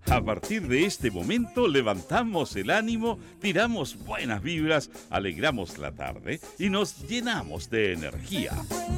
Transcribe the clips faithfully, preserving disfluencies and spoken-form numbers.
A partir de este momento levantamos el ánimo, tiramos buenas vibras, alegramos la tarde y nos llenamos de energía.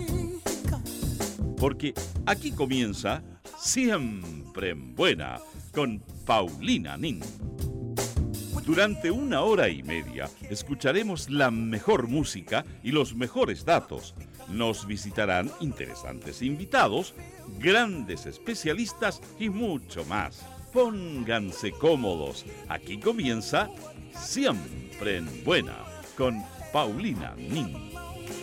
Porque aquí comienza Siempre en Buena con Paulina Nin. Durante una hora y media escucharemos la mejor música y los mejores datos. Nos visitarán interesantes invitados, grandes especialistas y mucho más. Pónganse cómodos. Aquí comienza Siempre en Buena con Paulina Nin.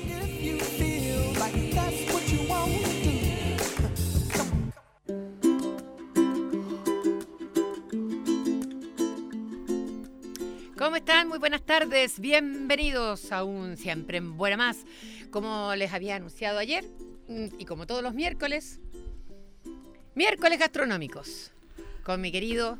¿Cómo están? Muy buenas tardes. Bienvenidos a un Siempre en Buena Más. Como les había anunciado ayer, y como todos los miércoles, miércoles gastronómicos, con mi querido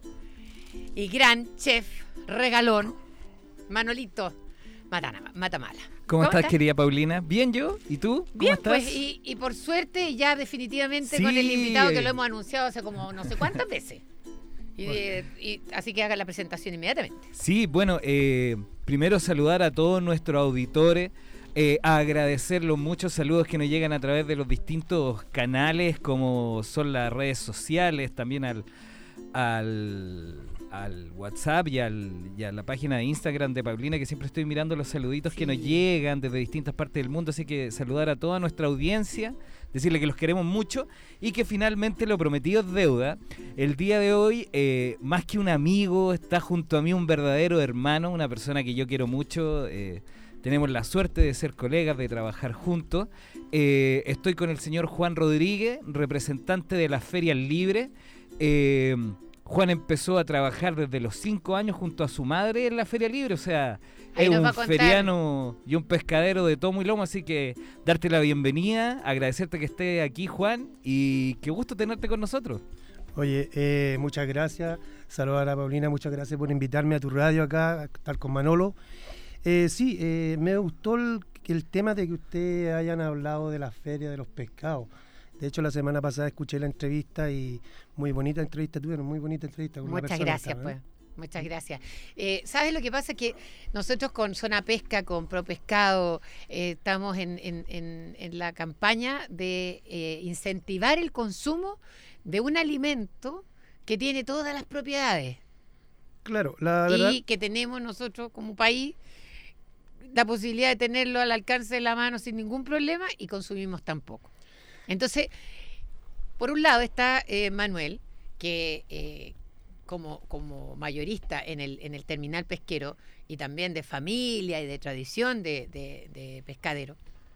y gran chef regalón, Manolito Matana, Matamala. ¿Cómo, ¿Cómo estás, estás, querida Paulina? Bien, yo. ¿Y tú? ¿Cómo Bien, estás? Pues, y, y por suerte ya definitivamente sí. con el invitado que lo hemos anunciado hace como no sé cuántas veces. Y, bueno. y así que haga la presentación inmediatamente. Sí, bueno, eh, primero saludar a todos nuestros auditores, eh, agradecer los muchos saludos que nos llegan a través de los distintos canales, como son las redes sociales, también al, al, al WhatsApp y, al, y a la página de Instagram de Paulina, que siempre estoy mirando los saluditos sí. que nos llegan desde distintas partes del mundo, así que saludar a toda nuestra audiencia, decirle que los queremos mucho y que finalmente lo prometido es deuda. El día de hoy, eh, más que un amigo, está junto a mí un verdadero hermano, una persona que yo quiero mucho. Eh, tenemos la suerte de ser colegas, de trabajar juntos. Eh, estoy con el señor Juan Rodríguez, representante de las Ferias Libres. Eh, Juan empezó a trabajar desde los cinco años junto a su madre en la Feria Libre, o sea, ahí es un feriano y un pescadero de tomo y lomo, así que darte la bienvenida, agradecerte que estés aquí, Juan, y qué gusto tenerte con nosotros. Oye, eh, muchas gracias, saludar a Paulina, muchas gracias por invitarme a tu radio acá, a estar con Manolo. Eh, sí, eh, me gustó el, el tema de que ustedes hayan hablado de la feria de los pescados. De hecho, la semana pasada escuché la entrevista y muy bonita entrevista, tuvieron muy bonita entrevista. Con Muchas gracias, pues. Muchas gracias. Eh, ¿Sabes lo que pasa? Que nosotros con Zona Pesca, con Pro Pescado, eh, estamos en, en, en, en la campaña de eh, incentivar el consumo de un alimento que tiene todas las propiedades. Claro, la y verdad. Y que tenemos nosotros como país la posibilidad de tenerlo al alcance de la mano sin ningún problema y consumimos tan poco. Entonces, por un lado está eh, Manuel, que eh, como, como mayorista en el, en el terminal pesquero y también de familia y de tradición de, de, de pescadero,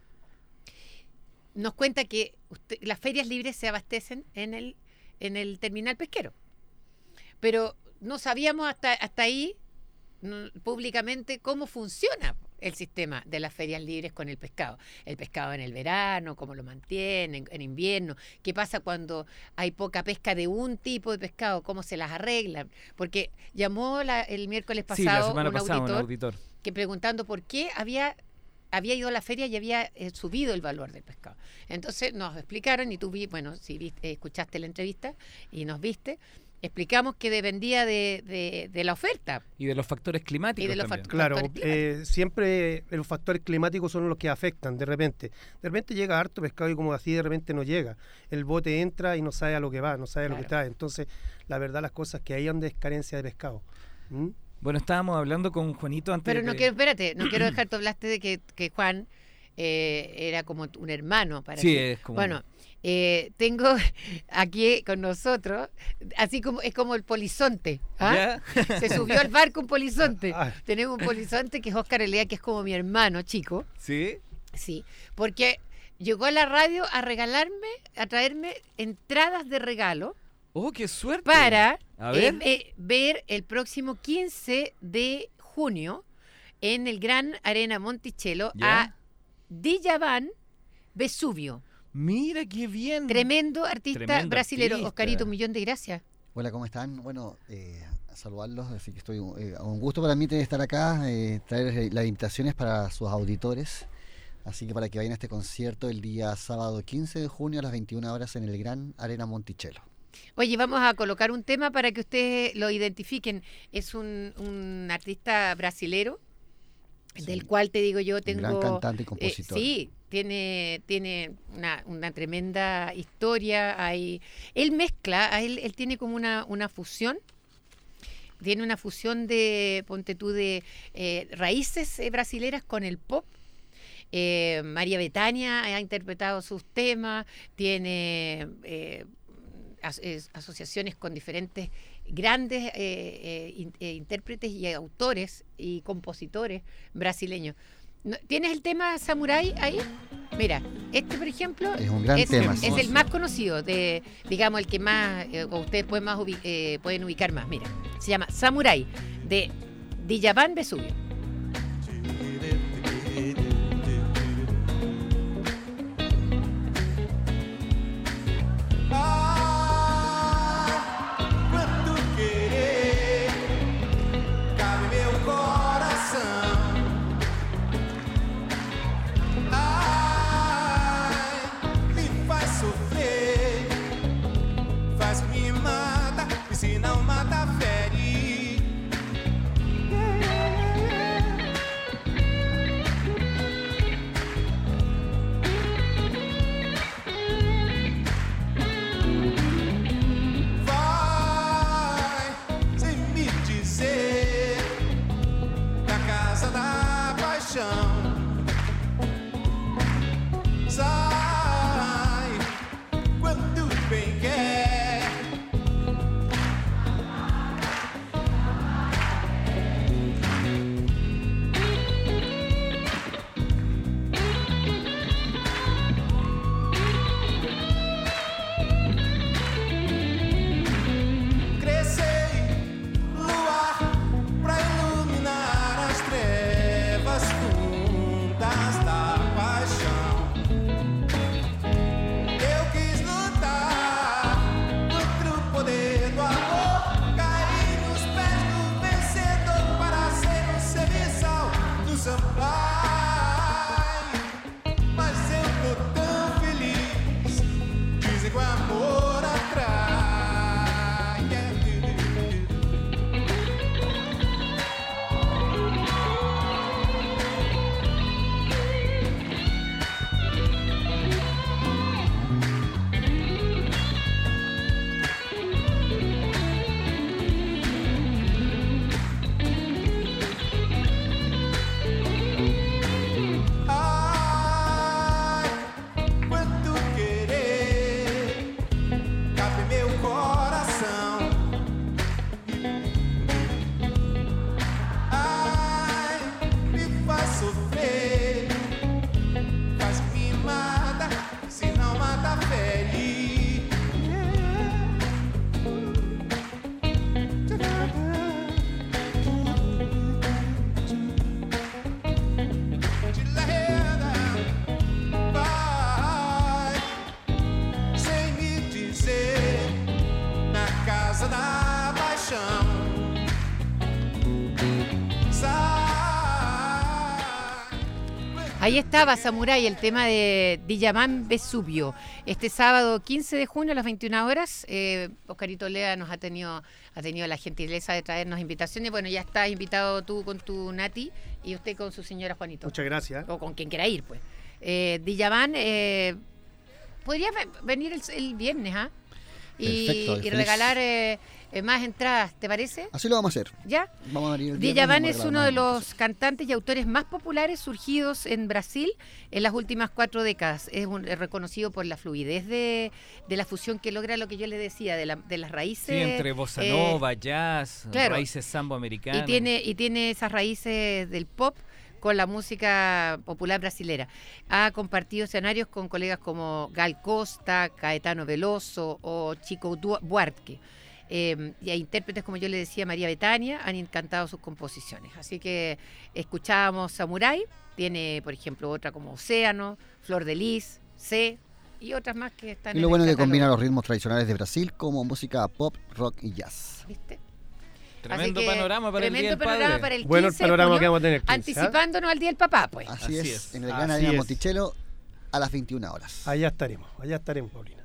nos cuenta que usted, las ferias libres se abastecen en el, en el terminal pesquero. Pero no sabíamos hasta, hasta ahí no, públicamente cómo funciona el sistema de las ferias libres con el pescado. El pescado en el verano, cómo lo mantienen, en invierno, qué pasa cuando hay poca pesca de un tipo de pescado, cómo se las arreglan. Porque llamó la, el miércoles pasado, sí, la semana un, pasada auditor, un auditor que preguntando por qué había, había ido a la feria y había eh, subido el valor del pescado. Entonces nos explicaron, y tú vi, bueno, si viste, escuchaste la entrevista y nos viste, explicamos que dependía de, de, de la oferta. Y de los factores climáticos y de los también. Fact- Claro, factores eh, siempre los factores climáticos son los que afectan de repente. De repente llega harto pescado y como así de repente no llega. El bote entra y no sabe a lo que va, no sabe claro. lo que trae. Entonces, la verdad, las cosas que hay donde es carencia de pescado. ¿Mm? Bueno, estábamos hablando con Juanito antes Pero de... no quiero, espérate, no quiero dejar, tú hablaste de que, que Juan eh, era como un hermano para Sí, ti. es como... Bueno, eh, tengo aquí con nosotros, así como es como el polizonte. ¿Ah? Se subió al barco un polizonte. Tenemos un polizonte que es Óscar Elea, que es como mi hermano chico. ¿Sí? Sí, porque llegó a la radio a regalarme, a traerme entradas de regalo. ¡Oh, qué suerte! Para a ver. Eh, eh, ver el próximo quince de junio en el Gran Arena Monticello ¿Ya? a Djavan Vesubio. Mira qué bien. Tremendo artista Tremendo brasilero. artista. Oscarito, un millón de gracias. Hola, ¿cómo están? Bueno, eh, saludarlos, así que estoy eh, un gusto para mí estar acá, eh, traer las invitaciones para sus auditores, así que para que vayan a este concierto el día sábado quince de junio a las veintiuna horas en el Gran Arena Monticello. Oye, vamos a colocar un tema para que ustedes lo identifiquen. Es un, un artista brasilero, Sí. del cual te digo yo tengo... Un gran cantante y eh, compositor. sí, tiene, tiene una, una tremenda historia. Hay, él mezcla, a él, él tiene como una, una fusión. Tiene una fusión de, ponte tú, de eh, raíces eh, brasileras con el pop. Eh, María Bethania ha interpretado sus temas, tiene eh, as- es- asociaciones con diferentes grandes eh, eh, in- eh, intérpretes y autores y compositores brasileños. No- ¿Tienes el tema Samurai ahí? Mira, este por ejemplo Es un gran es, tema. es sí. el más conocido, de, digamos, el que más, eh, o ustedes pueden, más ubi- eh, pueden ubicar más. Mira, se llama Samurai, de Djavan Vesubio. Quanto querer cabe meu coração. Ai, me faz sofrer, faz me mata, e se não mata, fere. Vai sem me dizer na casa da paixão. Sai quando bem quer. Crescei, luar, pra iluminar as trevas fundas da paixão. Eu quis lutar contra o poder do amor, caí nos pés do vencedor para ser um serviçal do Samurai. Mas eu tô tão feliz, dizem que o amor atrai. Ai, quanto querer cabe meu coração. Ai, me faz sofrer, faz me mata, se não mata, fere. Vai sem me dizer na casa da paixão. Sai. Ahí estaba Samurai, el tema de Djavan Vesubio. Este sábado quince de junio a las veintiuna horas, eh, Oscarito Lea nos ha tenido, ha tenido la gentileza de traernos invitaciones. Bueno, ya estás invitado tú con tu Nati y usted con su señora Juanito. Muchas gracias. O con quien quiera ir, pues. Eh, Djavan, eh, podría ve- venir el, el viernes, ¿ah? Y, Perfecto, y feliz. regalar eh, eh, más entradas, ¿te parece? Así lo vamos a hacer. ¿Ya? Vamos a venir el viernes, Djavan vamos a es regalar uno más de los entradas. cantantes y autores más populares surgidos en Brasil en las últimas cuatro décadas. Es, un- es reconocido por la fluidez de, de la fusión que logra, lo que yo les decía, de, la- de las raíces. Sí, entre bossa eh, nova, jazz, claro. raíces sambo americanas. y tiene y tiene esas raíces del pop con la música popular brasilera. Ha compartido escenarios con colegas como Gal Costa, Caetano Veloso o Chico Du- Buarque. Eh, y a intérpretes, como yo le decía, María Bethania, han encantado sus composiciones. Así que escuchábamos Samurai, tiene, por ejemplo, otra como Océano, Flor de Lis, C y otras más que están Y en lo el bueno es que catálogo. combina los ritmos tradicionales de Brasil como música pop, rock y jazz. ¿Viste? Tremendo Así que, panorama para el Día tremendo del Padre. panorama para el Bueno, el quince de panorama junio, que vamos a tener. quince, ¿ah? anticipándonos al Día del Papá, pues. Así, Así es, es. en el Así Gran Arena es. Monticello a las veintiuna horas. Allá estaremos, allá estaremos, Paulina.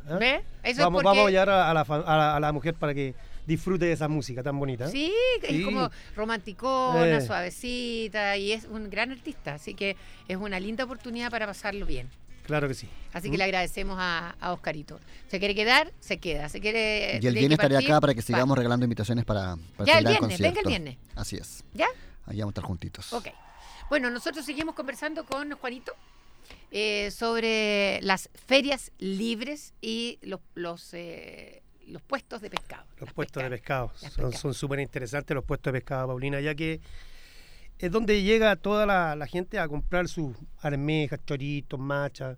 ¿ah? ¿Ves? Eso Vamos, es porque... vamos a llevar a, a la, fa- a, la, a la mujer para que disfrute de esa música tan bonita. ¿eh? Sí, Sí. es como romanticona, Eh. suavecita, y es un gran artista, así que es una linda oportunidad para pasarlo bien. Claro que sí. Así ¿Mm? que le agradecemos a, a Oscarito. ¿Se quiere quedar? Se queda. ¿Se quiere, Y el tiene viernes que estaré partir? acá para que Va. sigamos regalando invitaciones para, para Ya este el gran viernes, concierto. venga el viernes. Así es. ¿Ya? Ahí vamos a estar juntitos. Ok. Bueno, nosotros seguimos conversando con Juanito eh, sobre las ferias libres y los, los, eh, los puestos de pescado. Los las puestos de pescadas. pescado. Las Son pescadas. son súper interesantes los puestos de pescado, Paulina, ya que es donde llega toda la, la gente a comprar sus almejas, choritos, machas,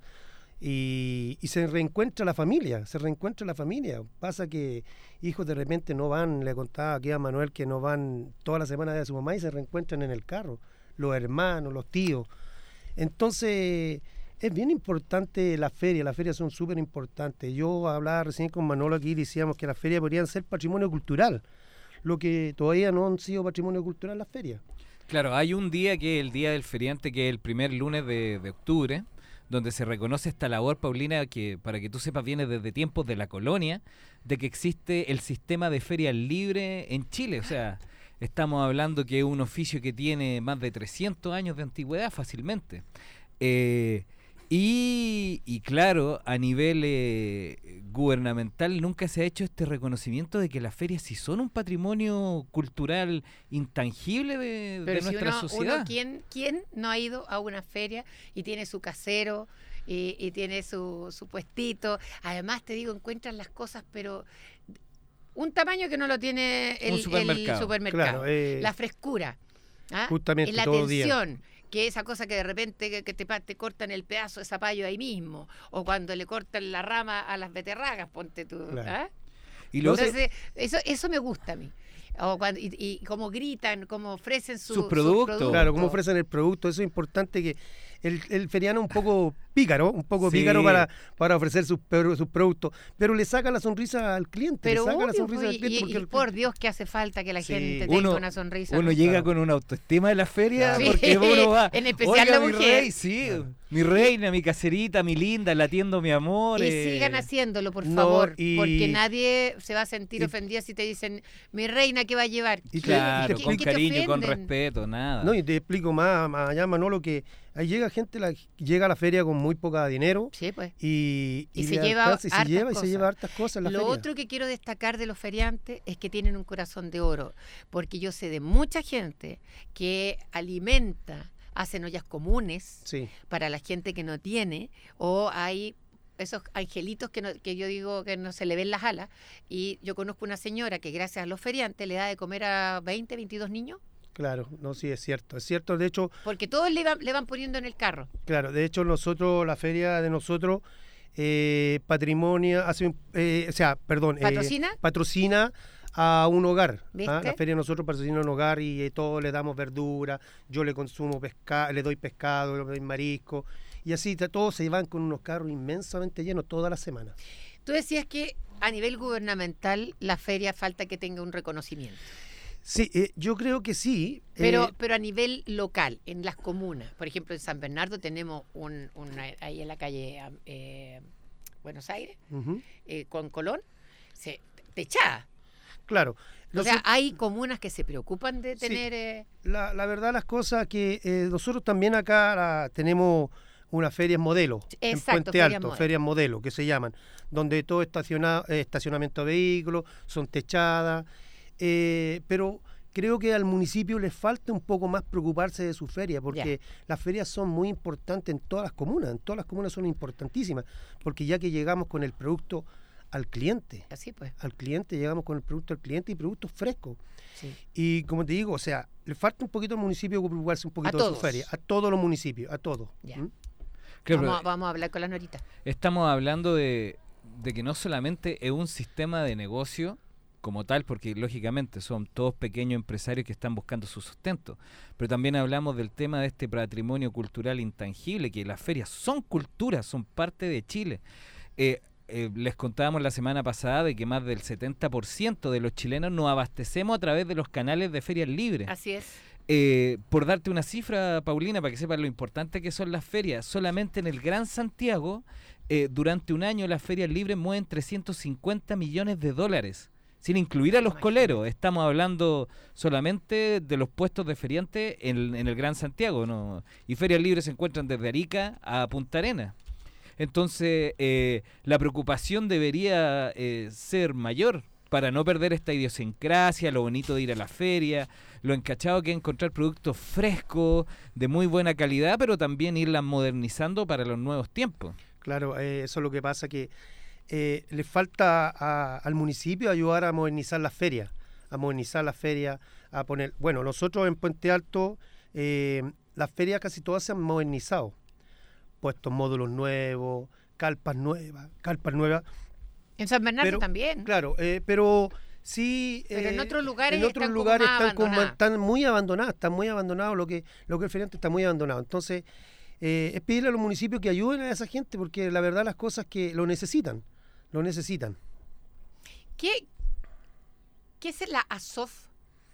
y, y se reencuentra la familia, se reencuentra la familia. Pasa que hijos de repente no van, le contaba aquí a Manuel que no van toda la semana de su mamá y se reencuentran en el carro, los hermanos, los tíos. Entonces, es bien importante la feria, las ferias son súper importantes. Yo hablaba recién con Manolo aquí y decíamos que las ferias podrían ser patrimonio cultural, lo que todavía no han sido patrimonio cultural las ferias. Claro, hay un día que es el Día del Feriante, que es el primer lunes de, de octubre, donde se reconoce esta labor, Paulina, que para que tú sepas viene desde tiempos de la colonia, de que existe el sistema de ferias libre en Chile. O sea, estamos hablando que es un oficio que tiene más de trescientos años de antigüedad fácilmente. Eh, y, y claro, a nivel eh, gubernamental nunca se ha hecho este reconocimiento de que las ferias sí son un patrimonio cultural intangible de, de Pero si nuestra uno, sociedad. uno ¿quién, ¿quién no ha ido a una feria y tiene su casero y, y tiene su, su puestito? Además, te digo, encuentran las cosas, pero un tamaño que no lo tiene el Un el supermercado. supermercado. Claro, eh, La frescura. ¿ah? justamente, la todo día. atención. Que esa cosa que de repente que, que te, pa- te cortan el pedazo de zapallo ahí mismo, o cuando le cortan la rama a las beterragas, ponte tú. Claro. ¿ah? Y lo otro- Entonces, eso, eso me gusta a mí. O cuando, y, y cómo gritan, cómo ofrecen su- Sus productos. Claro, cómo ofrecen el producto, eso es importante, que el, el feriano es un poco pícaro, un poco Sí. pícaro para, para ofrecer sus, pro- sus productos, pero le saca la sonrisa al cliente, Pero le saca la obvio, sonrisa pues, al cliente. y, porque y el- por Dios que hace falta que la Sí. gente Uno- tenga una sonrisa. Uno ¿no? llega Claro. con una autoestima de la feria, Sí. porque uno va. En especial "Oiga, la mi mujer". rey, sí, mi reina, mi caserita, mi linda, la atiendo, mi amor. Y eh. sigan haciéndolo, por no, favor, y- porque nadie se va a sentir y- ofendida si te dicen, mi reina, ¿qué va a llevar? Y te- Claro, te con ¿qué te cariño, con ofenden? respeto, nada. No, y te explico más, más allá, Manolo, que ahí llega gente, la, llega a la feria con muy poca dinero Sí, pues. y, Y y se le lleva alcanza y se hartas lleva y se cosas. lleva hartas cosas en la Lo feria. otro que quiero destacar de los feriantes es que tienen un corazón de oro, porque yo sé de mucha gente que alimenta, hacen ollas comunes Sí, para la gente que no tiene, o hay esos angelitos que, no- que yo digo que no se le ven las alas, y yo conozco una señora que gracias a los feriantes le da de comer a veinte, veintidós niños, claro, no, sí, es cierto, es cierto, de hecho, porque todos le van, le van poniendo en el carro. claro, de hecho nosotros, la feria de nosotros, eh, patrimonio, hace, un- eh, o sea, perdón, eh, ¿Patrocina? patrocina a un hogar. ¿ah? ¿Viste? La feria de nosotros patrocina a un hogar y eh, todos le damos verdura, yo le consumo pescado, le doy pescado, le doy marisco, y así ta- todos se van con unos carros inmensamente llenos toda la semana. Tú decías que a nivel gubernamental la feria falta que tenga un reconocimiento. Sí, eh, yo creo que sí. Pero, eh, pero a nivel local, en las comunas, por ejemplo, en San Bernardo tenemos un, una- ahí en la calle eh, Buenos Aires, ujú, eh, con Colón, se, techada. claro. O sea, Nosotros- hay comunas que se preocupan de Sí. tener... eh, la, la verdad las cosas que eh, nosotros también acá la- tenemos unas ferias modelo en Exacto, Puente ferias Alto, modelo. ferias modelo que se llaman, donde todo estaciona, eh, estacionamiento de vehículos, son techadas, eh, pero creo que al municipio le falta un poco más preocuparse de su feria, porque las ferias son muy importantes en todas las comunas, en todas las comunas son importantísimas, porque ya que llegamos con el producto al cliente, así pues. al cliente, llegamos con el producto al cliente y productos frescos. Sí. Y como te digo, o sea, le falta un poquito al municipio preocuparse un poquito A de su todos. feria, a todos los municipios, a todos. Ya. ¿Mm? Claro, vamos, a- pero vamos a hablar con las noritas. estamos hablando de, de que no solamente es un sistema de negocio como tal, porque lógicamente son todos pequeños empresarios que están buscando su sustento, pero también hablamos del tema de este patrimonio cultural intangible, que las ferias son cultura, son parte de Chile. Eh, eh, les contábamos la semana pasada de que más del setenta por ciento de los chilenos nos abastecemos a través de los canales de ferias libres. Así es. Eh, por darte una cifra, Paulina, para que sepas lo importante que son las ferias, solamente en el Gran Santiago eh, durante un año las ferias libres mueven trescientos cincuenta millones de dólares, sin incluir a los coleros. Estamos hablando solamente de los puestos de feriantes en, en el Gran Santiago, ¿no? Y ferias libres se encuentran desde Arica a Punta Arenas. Entonces, eh, la preocupación debería eh, ser mayor para no perder esta idiosincrasia, lo bonito de ir a la feria, lo encachado que es encontrar productos frescos, de muy buena calidad, pero también irlas modernizando para los nuevos tiempos. Claro, eh, eso es lo que pasa, que eh, le falta a- al municipio ayudar a modernizar las ferias, a modernizar las ferias, a poner... Bueno, nosotros en Puente Alto, eh, las ferias casi todas se han modernizado, puestos módulos nuevos, carpas nuevas, carpas nuevas. En San Bernardo Pero, también. Claro, eh, pero sí... Pero en eh, otros lugares en otros están como lugares más están, como- abandonadas. están muy abandonadas, están muy abandonados, lo que, lo que el feriante está muy abandonado. Entonces, eh, es pedirle a los municipios que ayuden a esa gente, porque la verdad las cosas que lo necesitan, lo necesitan. ¿Qué, ¿Qué es la ASOF?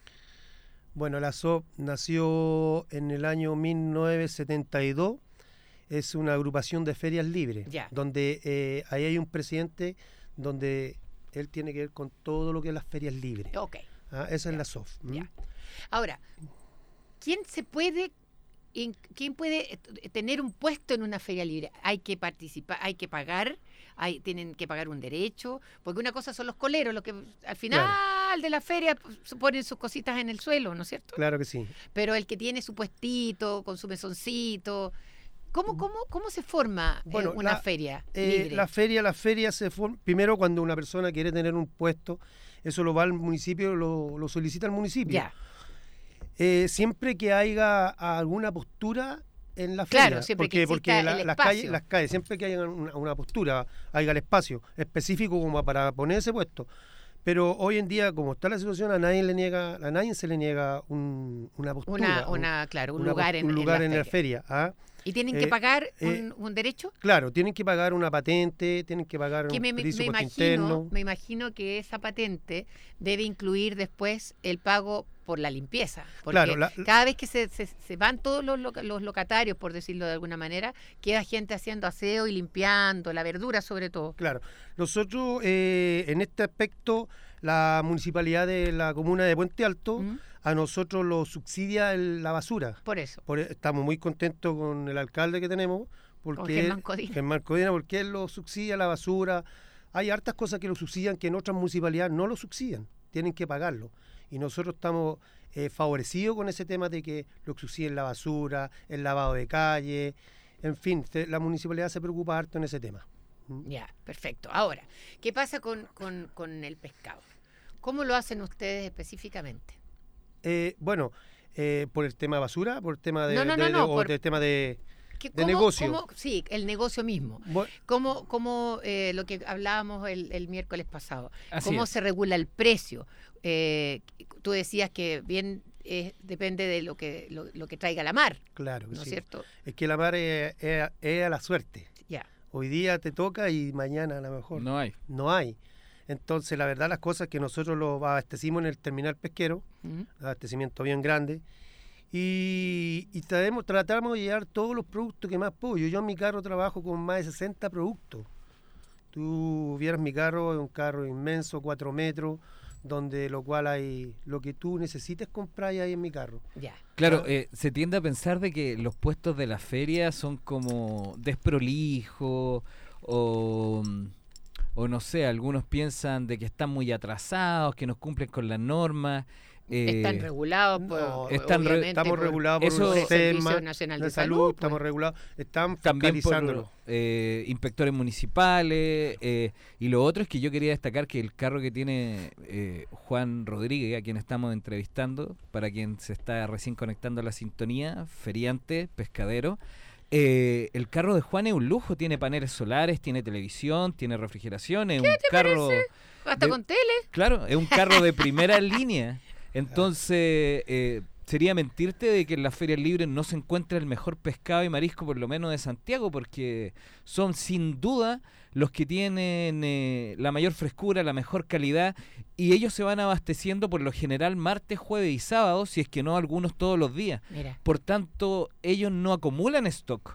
Bueno, la S O P nació en el año mil novecientos setenta y dos, es una agrupación de ferias libres, Ya. donde eh, ahí hay un presidente donde él tiene que ver con todo lo que es las ferias libres. Ok. Ah, esa es la S O F. ¿m? Ya. Ahora, ¿quién se puede, in- quién puede eh, tener un puesto en una feria libre? Hay que participar, hay que pagar, hay, tienen que pagar un derecho, porque una cosa son los coleros, los que al final de la feria pues, ponen sus cositas en el suelo, ¿no es cierto? Claro que sí. Pero el que tiene su puestito, con su mesoncito, ¿cómo, cómo, cómo se forma eh, Bueno, una la- feria Eh, libre? la feria, la feria se forma, primero cuando una persona quiere tener un puesto, eso lo va al municipio, lo, lo solicita al municipio. Ya, Eh, siempre que haya alguna postura en la Claro, feria, siempre porque, que porque exista la- el las espacio. calles, las calles, siempre que haya una, una postura, haya el espacio específico como para poner ese puesto. Pero hoy en día, como está la situación, a nadie le niega, a nadie se le niega un- una postura, una, un- una, claro, un una lugar, pos- en, un en lugar la en la feria. feria. ¿ah? ¿Y tienen Eh, que pagar eh, un, un derecho? Claro, tienen que pagar una patente, tienen que pagar Que un me, me- servicio me puesto imagino, interno. me imagino que esa patente debe incluir después el pago por la limpieza. Porque Claro, la- cada vez que se, se- se van todos los, loca- los locatarios, por decirlo de alguna manera, queda gente haciendo aseo y limpiando, la verdura sobre todo. Claro, nosotros eh, en este aspecto, la municipalidad de la comuna de Puente Alto, ¿Mm? a nosotros lo subsidia el- la basura. Por eso. Por, estamos muy contentos con el alcalde que tenemos, Con porque Germán él- Codina. Germán Codina, porque él lo subsidia la basura. Hay hartas cosas que lo subsidian que en otras municipalidades no lo subsidian, tienen que pagarlo. Y nosotros estamos eh, favorecidos con ese tema de que lo subsidien la basura, el lavado de calle, en fin, se- la municipalidad se preocupa harto en ese tema. ¿Mm? Ya, perfecto. Ahora, ¿qué pasa con, con, con el pescado? ¿Cómo lo hacen ustedes específicamente? Eh, bueno, eh, por el tema de basura, por el tema de, No, no, de- no, de- no, o por- del tema de, ¿Qué- de cómo- negocio. cómo- sí, el negocio mismo. Bu- ¿Cómo, cómo eh, lo que hablábamos el, el miércoles pasado? Así ¿Cómo es. se regula el precio? Eh, tú decías que bien eh, depende de lo que lo, lo que traiga la mar, Claro que ¿no es sí. cierto? Es que la mar es, es- es a la suerte. Ya. Hoy día te toca y mañana a lo mejor No hay. no hay. Entonces, la verdad, las cosas que nosotros lo abastecimos en el terminal pesquero, ¿Mm? abastecimiento bien grande, y, y tratamos, tratamos de llevar todos los productos que más puedo. Yo, yo en mi carro trabajo con más de sesenta productos. Tú vieras mi carro, es un carro inmenso, cuatro metros, donde lo cual hay lo que tú necesites comprar ahí en mi carro. Ya. Claro, Ah. eh, se tiende a pensar de que los puestos de la feria son como desprolijos o, o no sé, algunos piensan de que están muy atrasados, que no cumplen con las normas. eh, Están regulados por, No, están re- obviamente, estamos por- regulados por eso- por el un Servicio SEMA Nacional de, de salud, Salud, pues. estamos regulados, están también fiscalizándolo. por eh, inspectores municipales. eh, y lo otro es que yo quería destacar que el carro que tiene eh, Juan Rodríguez, a quien estamos entrevistando, para quien se está recién conectando a la sintonía, feriante, pescadero, eh, el carro de Juan es un lujo, tiene paneles solares, tiene televisión, tiene refrigeración, es un carro... hasta de- con tele. Claro, es un carro de primera línea. Entonces, eh, sería mentirte de que en las ferias libres no se encuentra el mejor pescado y marisco, por lo menos de Santiago, porque son sin duda los que tienen eh, la mayor frescura, la mejor calidad, y ellos se van abasteciendo por lo general martes, jueves y sábado, si es que no algunos todos los días. Mira. Por tanto, ellos no acumulan stock.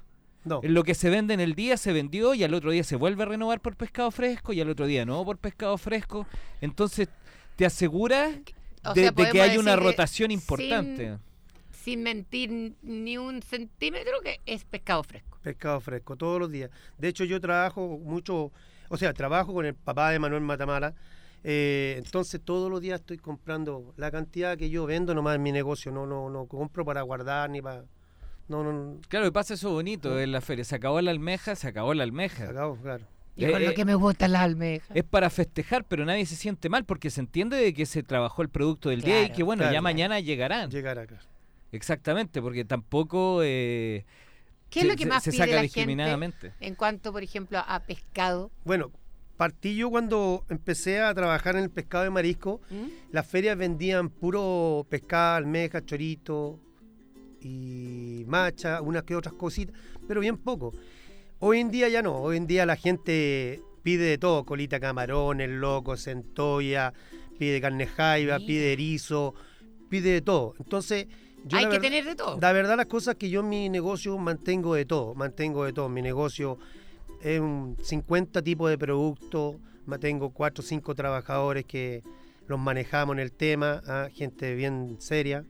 No. Lo que se vende en el día se vendió y al otro día se vuelve a renovar por pescado fresco y al otro día no por pescado fresco. Entonces te aseguras O de, sea, de que podemos hay una decir que rotación importante. Sin, sin mentir ni un centímetro que es pescado fresco. Pescado fresco, todos los días. De hecho, yo trabajo mucho, o sea, trabajo con el papá de Manuel Matamala. Eh, entonces, todos los días estoy comprando la cantidad que yo vendo nomás en mi negocio. No, no, no compro para guardar ni para. No, no, no. Claro, y pasa eso bonito en la feria. Se acabó la almeja, se acabó la almeja. Acabo, claro. Y con Eh, lo eh, que me gustan las almejas. Es para festejar, pero nadie se siente mal porque se entiende de que se trabajó el producto del día y Claro, que bueno, claro. ya mañana llegarán. Llegar acá. Exactamente, porque tampoco eh, ¿Qué es se, lo que se- más se pide saca la gente discriminadamente. en cuanto, por ejemplo, a pescado? Bueno, partí yo cuando empecé a trabajar en el pescado de marisco. ¿Mm? Las ferias vendían puro pescado, almeja, chorito y macha, unas que otras cositas, pero bien poco. Hoy en día ya no, hoy en día la gente pide de todo, colita camarones, loco, centolla, pide carne jaiba, Mira. pide erizo, pide de todo. Entonces, yo Hay la que verdad- tener de todo. La verdad las cosas que yo en mi negocio mantengo de todo, mantengo de todo. Mi negocio es un cincuenta tipos de productos, tengo cuatro o cinco trabajadores que los manejamos en el tema, ¿ah? Gente bien seria.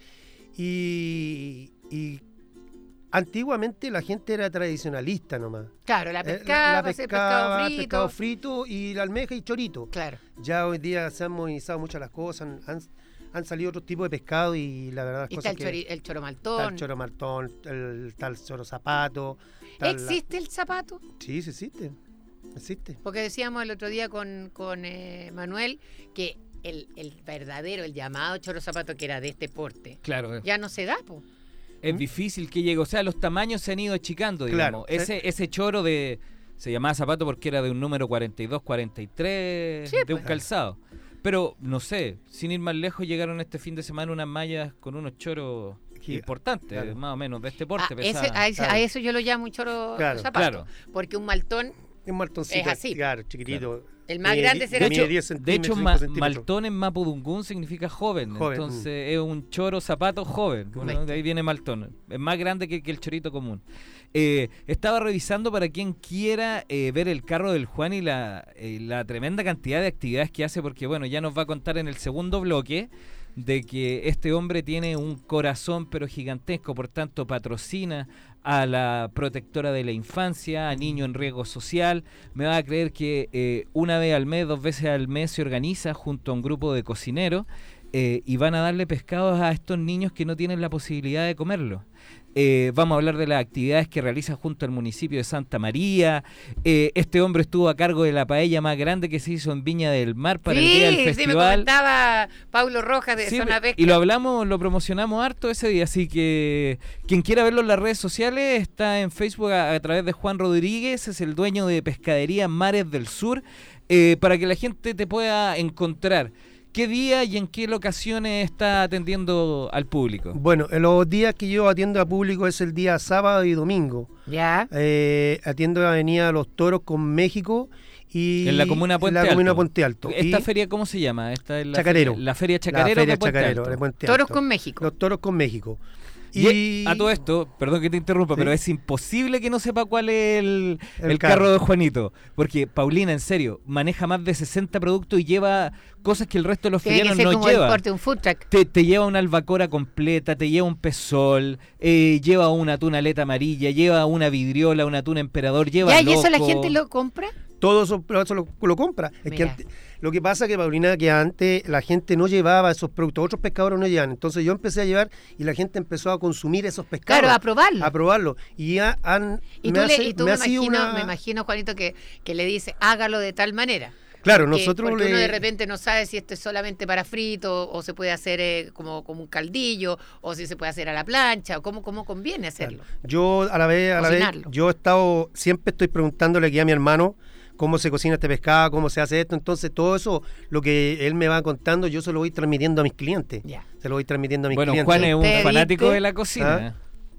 Y, y antiguamente la gente era tradicionalista nomás. Claro, la Eh, pescada, la hacer pescaba, pescado frito. pescado frito y la almeja y chorito. Claro. Ya hoy día se han modernizado muchas las cosas, han, han- han salido otros tipos de pescado y la verdad las Y está cosas el, que... chori- el choro Está maltón. el choro martón, el tal choro zapato. está la- ¿Existe el zapato? Sí, sí existe. Existe. Porque decíamos el otro día con, con eh, Manuel que el, el verdadero, el llamado choro zapato que era de este porte, Claro, ya no se da, po. es difícil que llegue. O sea, los tamaños se han ido achicando, Claro. digamos. Ese, ese choro de... Se llamaba zapato porque era de un número cuarenta y dos, cuarenta y tres, Sí, de un pues. calzado. Pero, no sé, sin ir más lejos, llegaron este fin de semana unas mallas con unos choros Giga- importantes, claro. más o menos, de este A, porte. Ah, ese- pesada. a, ese- a Claro. eso yo lo llamo un choro Claro, zapato. claro. Porque un maltón, Es un martoncito. Es así. Claro, chiquitito. el más Mide grande di- será... mide hecho- diez De centímetros, hecho, cinco ma- centímetros. maltón en mapudungún significa joven, Joven, entonces es un choro zapato joven, bueno, Correcto. de ahí viene maltón, es más grande que, que el chorito común. Eh, estaba revisando para quien quiera eh, ver el carro del Juan y la, eh, la tremenda cantidad de actividades que hace, porque bueno, ya nos va a contar en el segundo bloque de que este hombre tiene un corazón pero gigantesco, por tanto patrocina a la protectora de la infancia, a niños en riesgo social. Me va a creer que eh, una vez al mes, dos veces al mes se organiza junto a un grupo de cocineros eh, y van a darle pescados a estos niños que no tienen la posibilidad de comerlo. Eh, vamos a hablar de las actividades que realiza junto al municipio de Santa María. Eh, este hombre estuvo a cargo de la paella más grande que se hizo en Viña del Mar para el día del Sí, sí, me festival. comentaba Paulo Rojas de Sí, Zona Pesca. y lo hablamos, lo promocionamos harto ese día, así que quien quiera verlo en las redes sociales está en Facebook a, a través de Juan Rodríguez, es el dueño de Pescadería Mares del Sur, eh, para que la gente te pueda encontrar. ¿Qué día y en qué locaciones está atendiendo al público? Bueno, en los días que yo atiendo a público es el día sábado y domingo. Ya. Eh, atiendo en Avenida Los Toros con México y En la comuna Puente en la comuna Alto. Puente Alto. ¿Esta Y feria cómo se llama? Esta es la Chacarero. feria- La feria la Chacarero Feria de Puente Chacarero Alto. de Puente Toros Alto. con México. Los Toros con México. Y Y a todo esto, perdón que te interrumpa, Sí. pero es imposible que no sepa cuál es el, El el carro carro. de Juanito. Porque Paulina, en serio, maneja más de sesenta productos y lleva cosas que el resto de los Tiene que ferianos ser no como el lleva. porte de un food truck. Te, te lleva una albacora completa, te lleva un pezol, eh, lleva una atún aleta amarilla, lleva una vidriola, un atún emperador, lleva Ya, ¿y eso la loco. gente lo compra? todo eso, pero eso lo, lo compra. Es que Mira. ante- lo que pasa que, Paulina, que antes la gente no llevaba esos productos, otros pescadores no llevan. Entonces yo empecé a llevar y la gente empezó a consumir esos pescados. Claro, a probarlo. A probarlo. Y ya han... Y me tú, le, hace- y tú me me, ha sido imagino, una- me imagino, Juanito, que, que le dice, hágalo de tal manera. Claro, Que- nosotros porque le... uno de repente no sabe si esto es solamente para frito o se puede hacer eh, como, como un caldillo o si se puede hacer a la plancha o cómo, cómo conviene hacerlo. Yo a la vez, a la vez, Cocinarlo. yo he estado, siempre estoy preguntándole aquí a mi hermano cómo se cocina este pescado, cómo se hace esto. Entonces todo eso, lo que él me va contando, yo se lo voy transmitiendo a mis clientes. Ya. Se lo voy transmitiendo a mis Bueno, clientes. Juan es un ¿Te fanático viste? de la cocina.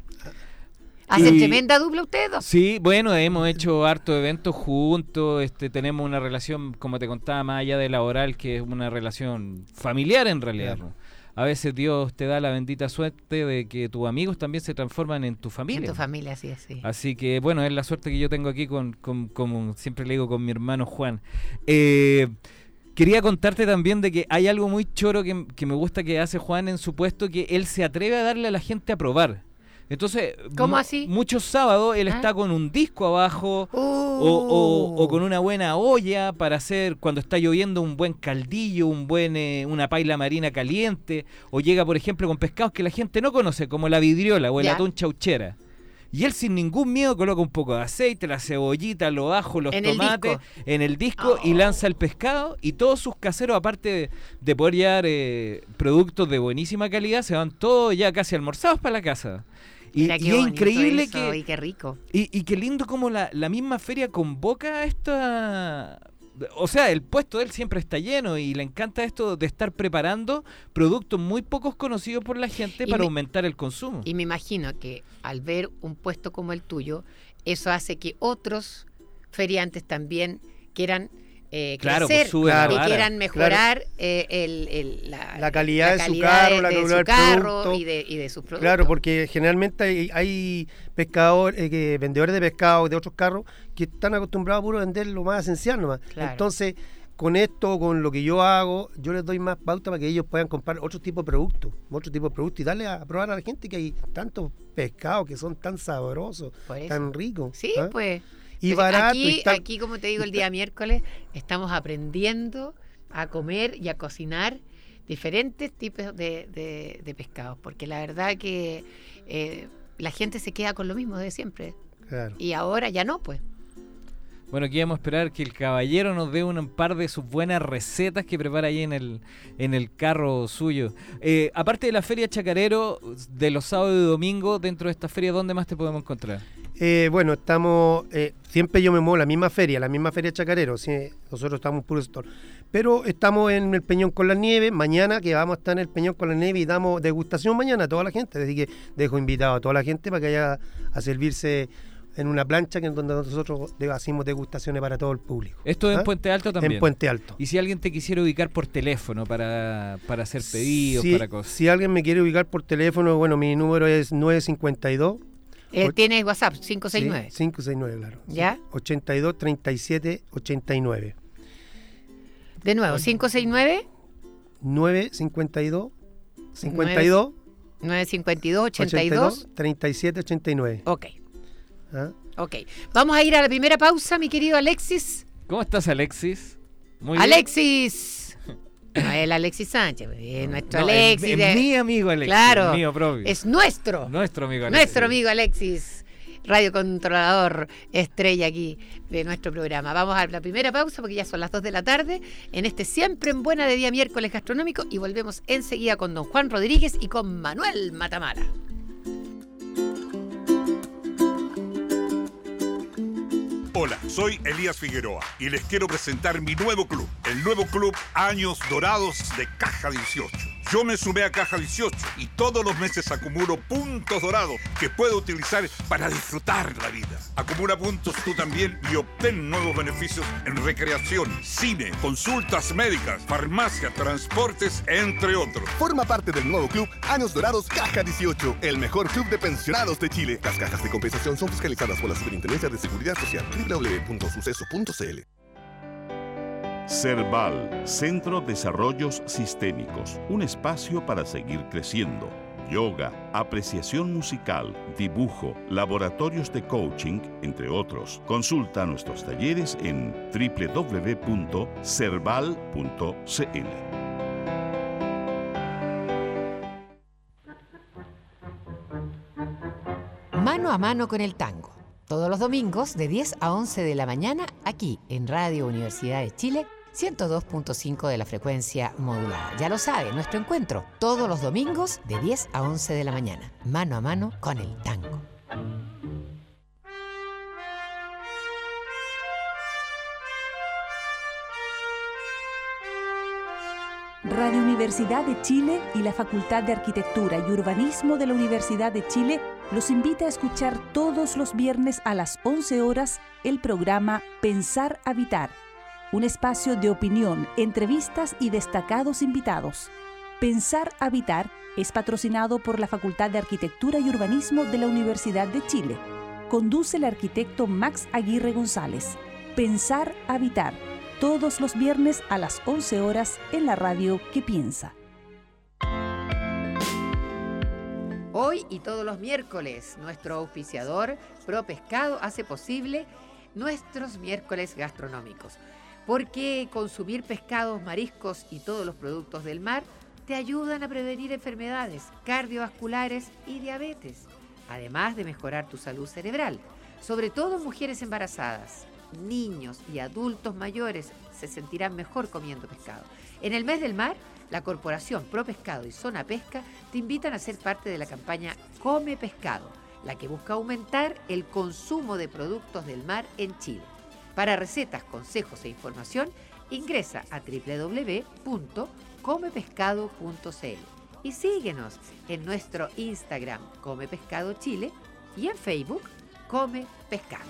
¿Hacen Y- tremenda dupla ustedes dos? Sí, bueno, hemos hecho harto eventos juntos, este, tenemos una relación, como te contaba, más allá de laboral, que es una relación familiar en realidad. Claro. ¿no? a veces Dios te da la bendita suerte de que tus amigos también se transforman en tu familia. En tu familia, así es, sí. Así que, bueno, es la suerte que yo tengo aquí con, con como siempre le digo, con mi hermano Juan. Eh, quería contarte también de que hay algo muy choro que, que me gusta que hace Juan en su puesto, que él se atreve a darle a la gente a probar. Entonces, ¿Cómo así? muchos sábados él ¿Ah? está con un disco abajo Uh. o, o, o con una buena olla para hacer, cuando está lloviendo, un buen caldillo, un buen eh, una paila marina caliente, o llega, por ejemplo, con pescados que la gente no conoce, como la vidriola o el Ya. atún chauchera. Y él sin ningún miedo coloca un poco de aceite, la cebollita, los ajos, los En el tomates disco. en el disco Oh. y lanza el pescado, y todos sus caseros, aparte de, de poder llevar eh, productos de buenísima calidad, se van todos ya casi almorzados para la casa. Y, Mira y qué es bonito increíble eso, que... y qué rico. Y, y qué lindo como la, la misma feria convoca esta... O sea, el puesto de él siempre está lleno y le encanta esto de estar preparando productos muy pocos conocidos por la gente Y para me- aumentar el consumo. Y me imagino que al ver un puesto como el tuyo, eso hace que otros feriantes también quieran eh, Claro, crecer, pues sube la que vara. quieran mejorar eh, el, el- la, La calidad de su calidad carro, la de, calidad su del carro producto. y de, y de sus productos. Claro, porque generalmente hay, hay pescadores, eh, que, vendedores de pescado de otros carros que están acostumbrados a puro vender lo más esencial nomás. Claro. Entonces, con esto, con lo que yo hago, yo les doy más pauta para que ellos puedan comprar otro tipo de productos, otro tipo de productos y darle a probar a la gente que hay tantos pescados que son tan sabrosos, Por eso. tan ricos. Sí, ¿ah? pues. Y Pues barato. Aquí, y tan- aquí, como te digo, el día miércoles estamos aprendiendo a comer y a cocinar diferentes tipos de, de, de pescados, porque la verdad que eh, la gente se queda con lo mismo de siempre. Claro. Y ahora ya no, pues. Bueno, aquí vamos a esperar que el caballero nos dé un par de sus buenas recetas que prepara ahí en el, en el carro suyo. Eh, aparte de la feria Chacarero, de los sábados y domingos, dentro de esta feria, ¿dónde más te podemos encontrar? Eh, bueno, estamos, eh, siempre yo me muevo a la misma feria, la misma feria Chacarero, ¿sí? Nosotros estamos en puro sector. Pero estamos en el Peñón con la Nieve, mañana que vamos a estar en el Peñón con la Nieve y damos degustación mañana a toda la gente, así que dejo invitado a toda la gente para que vaya a servirse en una plancha que en donde nosotros de- hacemos degustaciones para todo el público. Esto es ¿Ah? en Puente Alto también. En Puente Alto. Y si alguien te quisiera ubicar por teléfono para, para hacer pedidos, si, para cosas. si alguien me quiere ubicar por teléfono, bueno, mi número es nueve cinco dos. Eh, Och- Tienes WhatsApp, cinco seis nueve. Sí, cinco seis nueve, claro. ¿Ya? ochenta y dos, treinta y siete, ochenta y nueve. De nuevo, cinco seis nueve, nueve cinco dos, cincuenta y dos, nueve cinco dos, ochenta y dos. treinta y siete, ochenta y nueve. Ok, ¿Ah? ok. Vamos a ir a la primera pausa, mi querido Alexis. ¿Cómo estás, Alexis? Muy bien. Alexis. No es el Alexis Sánchez, es nuestro No, Alexis. es, de- es mi amigo Alexis. Claro, el mío propio. es nuestro. nuestro amigo Alexis. Nuestro amigo Alexis, radiocontrolador estrella aquí de nuestro programa. Vamos a la primera pausa porque ya son las dos de la tarde en este Siempre en Buena de día miércoles gastronómico y volvemos enseguida con don Juan Rodríguez y con Manuel Matamala. Hola, soy Elías Figueroa y les quiero presentar mi nuevo club, el nuevo club Años Dorados de Caja dieciocho. Yo me sumé a Caja dieciocho y todos los meses acumulo puntos dorados que puedo utilizar para disfrutar la vida. Acumula puntos tú también y obtén nuevos beneficios en recreación, cine, consultas médicas, farmacia, transportes, entre otros. Forma parte del nuevo club Años Dorados Caja dieciocho, el mejor club de pensionados de Chile. Las cajas de compensación son fiscalizadas por la Superintendencia de Seguridad Social. doble u doble u doble u punto suceso punto c l. Cerval, Centro Desarrollos Sistémicos, un espacio para seguir creciendo. Yoga, apreciación musical, dibujo, laboratorios de coaching, entre otros. Consulta nuestros talleres en doble u doble u doble u punto cerval punto c l. Mano a mano con el tango. Todos los domingos de diez a once de la mañana aquí en Radio Universidad de Chile, ciento dos punto cinco de la frecuencia modulada. Ya lo sabe, nuestro encuentro todos los domingos de diez a once de la mañana. Mano a mano con el tango. Radio Universidad de Chile y la Facultad de Arquitectura y Urbanismo de la Universidad de Chile los invita a escuchar todos los viernes a las once horas el programa Pensar Habitar, un espacio de opinión, entrevistas y destacados invitados. Pensar Habitar es patrocinado por la Facultad de Arquitectura y Urbanismo de la Universidad de Chile. Conduce el arquitecto Max Aguirre González. Pensar Habitar, todos los viernes a las once horas en la radio que piensa. Hoy y todos los miércoles, nuestro auspiciador ProPescado hace posible nuestros miércoles gastronómicos, porque consumir pescados, mariscos y todos los productos del mar te ayudan a prevenir enfermedades cardiovasculares y diabetes, además de mejorar tu salud cerebral, sobre todo en mujeres embarazadas. Niños y adultos mayores se sentirán mejor comiendo pescado. En el mes del mar, la Corporación ProPescado y Zona Pesca te invitan a ser parte de la campaña Come Pescado, la que busca aumentar el consumo de productos del mar en Chile. Para recetas, consejos e información, ingresa a doble u doble u doble u punto come pescado punto c l y síguenos en nuestro Instagram Come Pescado Chile y en Facebook Come Pescado.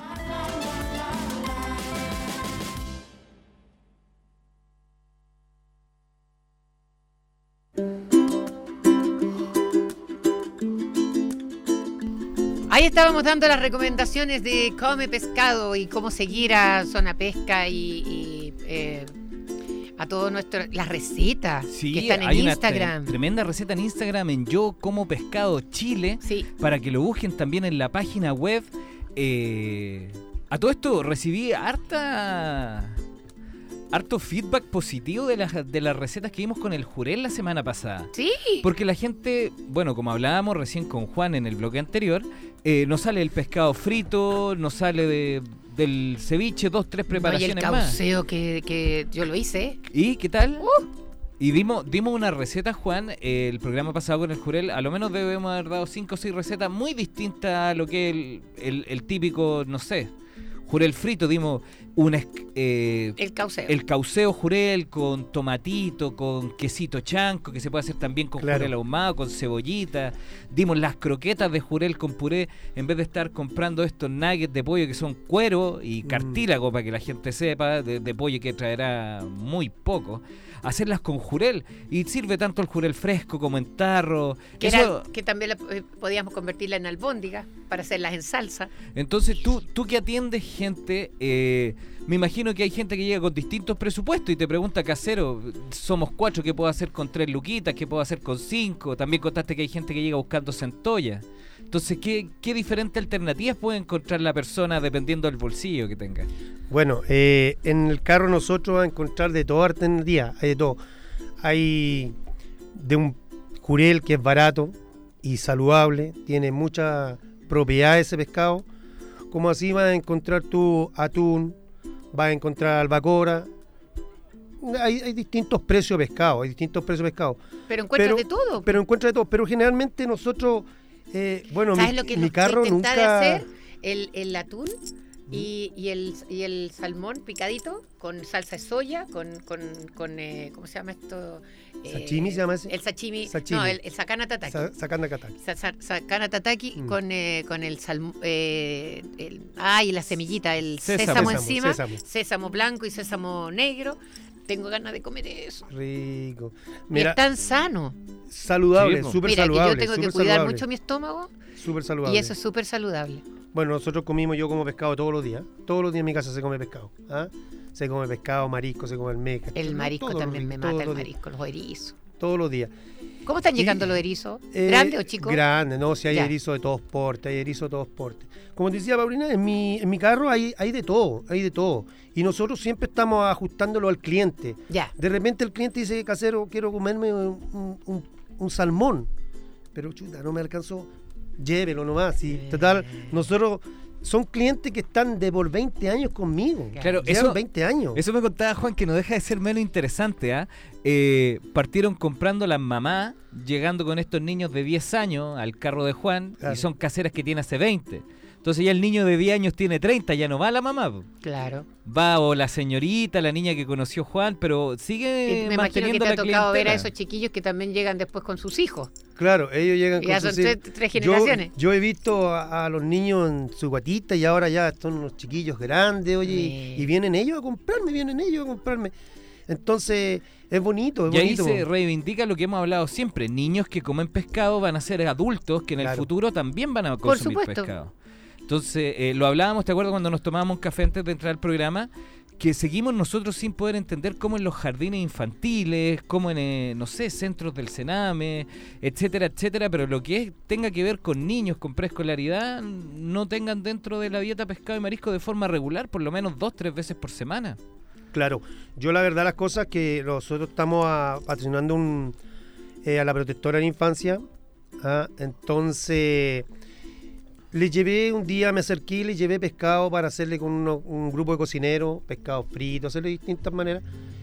Ahí estábamos dando las recomendaciones de Come Pescado y cómo seguir a Zona Pesca y, y eh, a todo nuestro las recetas Sí, que están en hay Instagram. Una tre- tremenda receta en Instagram en Yo Como Pescado Chile, Sí. para que lo busquen también en la página web. Eh, a todo esto recibí harta harto feedback positivo de las de las recetas que vimos con el Jurel la semana pasada. Sí. Porque la gente, bueno, como hablábamos recién con Juan en el bloque anterior, eh, nos sale el pescado frito, nos sale de, del ceviche, dos, tres No, y preparaciones el más. cauceo que, que yo lo hice. ¿Y qué tal? Uh. Y dimos, dimos una receta, Juan, eh, el programa pasado con el Jurel, a lo menos debemos haber dado cinco o seis recetas muy distintas a lo que es el, el, el típico, no sé, Jurel frito. Dimos un es- eh, El cauceo. el cauceo Jurel con tomatito, con quesito chanco, que se puede hacer también con Claro. Jurel ahumado, con cebollita. Dimos las croquetas de Jurel con puré, en vez de estar comprando estos nuggets de pollo que son cuero y cartílago, para que la gente sepa, de, de pollo que traerá muy poco. Hacerlas con Jurel, y sirve tanto el Jurel fresco como en tarro. que, Eso- era- que también la- eh, podíamos convertirla en albóndiga para hacerlas en salsa. Entonces tú, tú que atiendes gente, eh, me imagino que hay gente que llega con distintos presupuestos y te pregunta, casero, somos cuatro, ¿qué puedo hacer con tres luquitas? ¿Qué puedo hacer con cinco? También contaste que hay gente que llega buscando centolla. Entonces, ¿qué, qué diferentes alternativas puede encontrar la persona dependiendo del bolsillo que tenga? Bueno, eh, en el carro nosotros vamos a encontrar de toda alternativa, hay de todo. Hay de un Jurel que es barato y saludable, tiene muchas propiedades ese pescado, como así vas a encontrar tu atún, vas a encontrar albacora. Hay, hay distintos precios de pescado, hay distintos precios de pescado. Pero encuentras Pero- de todo. Pero encuentra de todo, pero generalmente nosotros, eh, bueno, ¿Sabes mi, lo que mi nos carro intenté de nunca... hacer? El, el atún y, y, el, y el salmón picadito con salsa de soya, con, con, con eh, ¿cómo se llama esto? Eh, ¿Sashimi se llama ese? El sashimi, Sashimi. no, el, el sakana tataki. Sa- sacando acá. Sa- sa- sakana tataki Mm. con, eh, con el salmón, eh, el, ay, la semillita, el Sésamo. sésamo, Sésamo, encima, sésamo. sésamo blanco y sésamo negro. Tengo ganas de comer eso. Rico. Y Mira, es tan sano. saludable, Sí, po. súper Mira, saludable. que yo tengo que súper cuidar saludable, mucho mi estómago súper saludable. y eso es súper saludable. Bueno, nosotros comimos, yo como pescado todos los días. Todos los días en mi casa se come pescado. ¿Ah? Se come pescado, marisco, se come almeja. El marisco Todos los también me días, mata, todos el los días, marisco, los erizos. Todos los días. ¿Cómo están Y- llegando los erizos? Eh, ¿Grandes o chicos? Grandes, no, si hay Ya. erizo de todos portes, hay erizo de todos portes. Como te decía Paulina, en mi, en mi carro hay, hay de todo, hay de todo. Y nosotros siempre estamos ajustándolo al cliente. Ya. De repente el cliente dice, casero, quiero comerme un, un- un salmón. Pero chuta, no me alcanzó. Llévelo nomás. Y total, nosotros son clientes que están de por veinte años conmigo. Claro, Llevan eso- veinte años. Eso me contaba Juan, que no deja de ser menos interesante. ¿ah? Eh, partieron comprando las mamás, llegando con estos niños de diez años al carro de Juan, Claro. y son caseras que tiene hace veinte. Entonces ya el niño de diez años tiene treinta, ya no va la mamá. po. Claro. Va o la señorita, la niña que conoció Juan, pero sigue Y me imagino que manteniendo te ha la tocado ver a clientela. esos chiquillos que también llegan después con sus hijos. Claro, ellos llegan Ya con son sus hijos. tres, tres Yo, generaciones. yo he visto a, a los niños en su guatita y ahora ya son unos chiquillos grandes, oye, y- Sí. y, vienen ellos a comprarme, vienen ellos a comprarme. Entonces, es bonito, es Y ahí bonito. se reivindica lo que hemos hablado siempre. Niños que comen pescado van a ser adultos que en el Claro. futuro también van a Por consumir supuesto. pescado. Entonces, eh, lo hablábamos, ¿te acuerdas cuando nos tomábamos un café antes de entrar al programa? Que seguimos nosotros sin poder entender cómo en los jardines infantiles, cómo en, eh, no sé, centros del Sename, etcétera, etcétera, pero lo que es, tenga que ver con niños, con preescolaridad, no tengan dentro de la dieta pescado y marisco de forma regular, por lo menos dos, tres veces por semana. Claro, yo la verdad las cosas que nosotros estamos a, patrocinando un, eh, a la protectora de la infancia, ¿ah? Entonces le llevé un día, me acerqué y le llevé pescado para hacerle con uno- un grupo de cocineros, pescado frito, hacerlo de distintas maneras.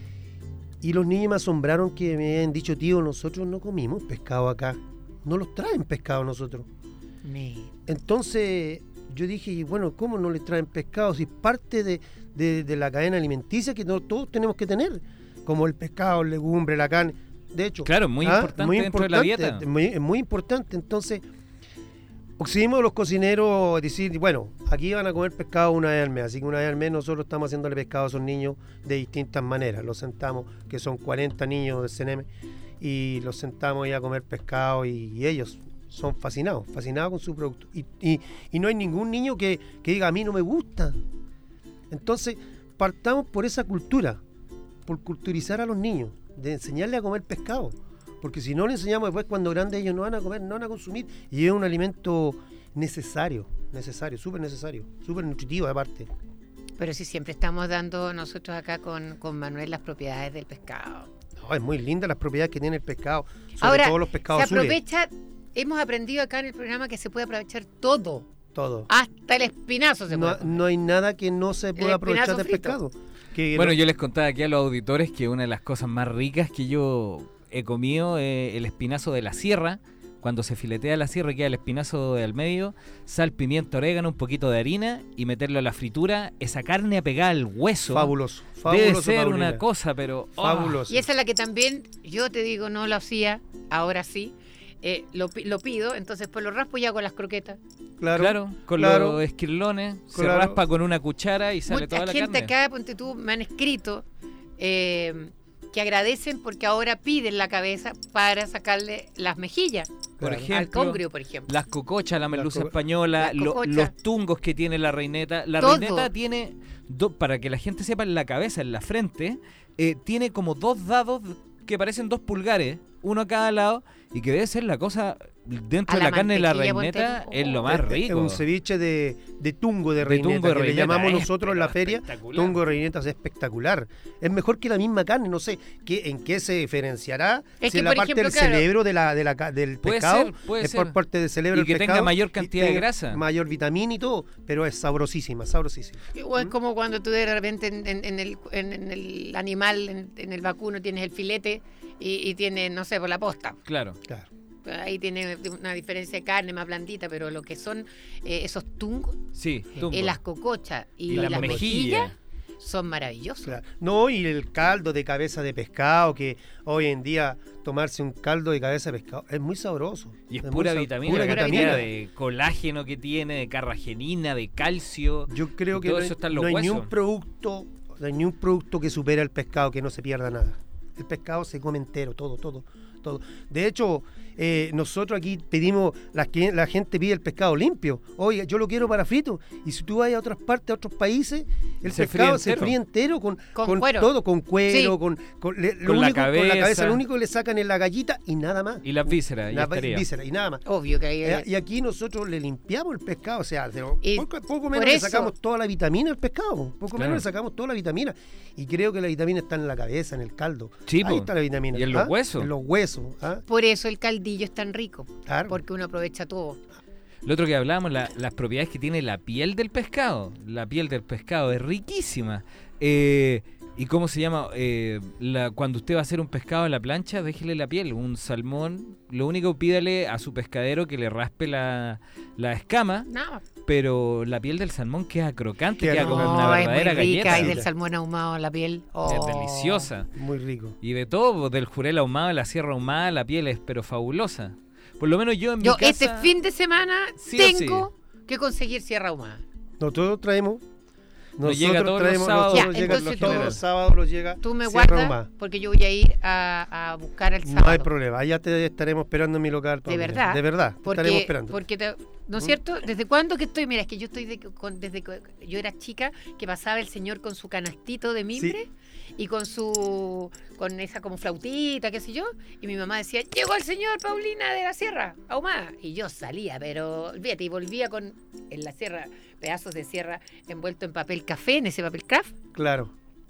Y los niños me asombraron que me habían dicho, tío, nosotros no comimos pescado acá, no los traen pescado nosotros. Me- Entonces yo dije, y bueno, ¿cómo no les traen pescado? Si parte de, de- de la cadena alimenticia que no, todos tenemos que tener, como el pescado, el legumbre, la carne. De hecho, Claro, muy ¿ah? importante muy dentro de la importante, dieta. Muy, es muy importante. Entonces, exigimos a los cocineros decir, bueno, aquí van a comer pescado una vez al mes, así que una vez al mes nosotros estamos haciéndole pescado a esos niños de distintas maneras. Los sentamos, que son cuarenta niños del C N M, y los sentamos ahí a comer pescado y, y ellos son fascinados, fascinados con su producto. Y, y- y no hay ningún niño que, que diga, a mí no me gusta. Entonces, partamos por esa cultura, por culturizar a los niños, de enseñarles a comer pescado. Porque si no le enseñamos después, cuando grandes ellos no van a comer, no van a consumir. Y es un alimento necesario, necesario, súper necesario, súper nutritivo aparte. Pero sí, siempre estamos dando nosotros acá con, con Manuel las propiedades del pescado. No, es muy linda las propiedades que tiene el pescado, sobre Ahora, todo los pescados se azules. aprovecha, hemos aprendido acá en el programa que se puede aprovechar todo, Todo. hasta el espinazo se No, puede comer. no hay nada que no se pueda aprovechar espinazo del frito. pescado. Que Bueno, no- yo les contaba aquí a los auditores que una de las cosas más ricas que yo he comido es el espinazo de la sierra. Cuando se filetea la sierra y queda el espinazo de al medio, sal, pimienta, orégano, un poquito de harina y meterlo a la fritura. Esa carne apegada al hueso. fabuloso, Debe fabuloso, ser Paulina. una cosa, pero... ¡oh! Fabuloso. Y esa es la que también, yo te digo, no lo hacía, ahora sí. Eh, lo, pi- lo pido, entonces pues lo raspo y hago las croquetas. Claro, Claro, con claro. los esquirlones, se Claro. raspa con una cuchara y sale Mucha toda la gente carne. acá, ponte tú, me han escrito eh, que agradecen porque ahora piden la cabeza para sacarle las mejillas. Por Claro. Al ejemplo, congrio, por ejemplo. las cocochas, la merluza co- española, las lo- cocochas. los tungos que tiene la reineta. La Todo. reineta tiene, do- para que la gente sepa, en la cabeza, en la frente, eh, tiene como dos dados que parecen dos pulgares, uno a cada lado, y que debe ser la cosa, dentro A de la la carne de la mantequilla, ponte reineta, tú. es lo Oh. más Es- Es rico. un ceviche de, de tungo de De reineta, tungo de que le reineta, llamamos es, nosotros en la pero feria. espectacular. Tungo de reineta es espectacular. Es mejor que la misma carne, no sé qué, en qué se diferenciará. Es si que, en la por parte ejemplo, del claro. cerebro de la, de la, ca- del Puede pescado, ser, puede es ser. por parte del cerebro Y del que tenga pescado, mayor y cantidad de tenga grasa. mayor vitamina y todo, pero es sabrosísima, sabrosísima. O es como cuando tú de repente en, en- en el, en, en el animal, en, en el vacuno, tienes el filete y, y tienes, no sé, por la posta. Claro. Claro. Ahí tiene una diferencia de carne más blandita, pero lo que son eh, esos tungos, Sí, tungo. eh, las cocochas y, y la las mejilla. mejillas son maravillosos. Claro. No, y el caldo de cabeza de pescado, que hoy en día tomarse un caldo de cabeza de pescado es muy sabroso. Y es muy pura sab- vitamina, pura la vitamina. cantidad de colágeno que tiene, de carragenina, de calcio. Yo creo Y que todo no hay, eso está en los no hay ni un huesos. producto, no hay ni un producto que supera el pescado, que no se pierda nada. El pescado se come entero, todo, todo, todo. De hecho, eh, nosotros aquí pedimos, la, que- la gente pide el pescado limpio. Oye, yo lo quiero para frito. Y si tú vas a otras partes, a otros países, el Se pescado fríe se entero. fríe entero con, Con cuero. todo, con cuero, Sí. con, con, le- lo Con la único- con la cabeza. cabeza. Lo único que le sacan es la gallita y nada más. Y las vísceras, ya La estaría. víscera y nada más. Obvio que ahí Eh, Y aquí nosotros le limpiamos el pescado, o sea, de lo- Y poco, poco por menos le eso- sacamos toda la vitamina al pescado, poco Claro. menos le sacamos toda la vitamina. Y creo que la vitamina está en la cabeza, en el caldo. Sí, Ahí po. está la vitamina. Y en los ¿ah? huesos. En los huesos. ¿ah? por eso el caldillo es tan rico, Claro. porque uno aprovecha todo. Lo otro que hablábamos, la- las propiedades que tiene la piel del pescado. La piel del pescado es riquísima. Eh, ¿Y cómo se llama? Eh, la, cuando usted va a hacer un pescado en la plancha, déjele la piel. Un salmón, lo único pídale a su pescadero que le raspe la, la escama, Nada. pero la piel del salmón queda crocante, Queda queda como crocante. una No, es muy verdadera rica galleta. y del salmón ahumado la piel. Oh. Es deliciosa. Muy rico. Y de todo, del jurel ahumado, la sierra ahumada, la piel es pero fabulosa. Por lo menos yo en mi Yo casa... este fin de semana Sí o tengo que conseguir sierra ahumada. Nosotros traemos Nos llega todos los sábados. Ya, nosotros llega entonces todos tú- los sábados nos llega. Tú me Sierra guardas Ahumada. porque yo voy a ir a, a buscar el sábado. No hay problema, allá te estaremos esperando en mi local. De Paulina. verdad. De verdad, te Porque, estaremos esperando. porque te- ¿no es ¿Mm? cierto? ¿Desde cuándo que estoy? Mira, es que yo estoy de- con- desde que yo era chica, que pasaba el señor con su canastito de mimbre y con su con esa como flautita, qué sé yo, y mi mamá decía, llegó el señor Paulina de la Sierra Ahumada, y yo salía, pero olvídate, y volvía con en la sierra pedazos de sierra envuelto en papel café, en ese papel craft, Claro.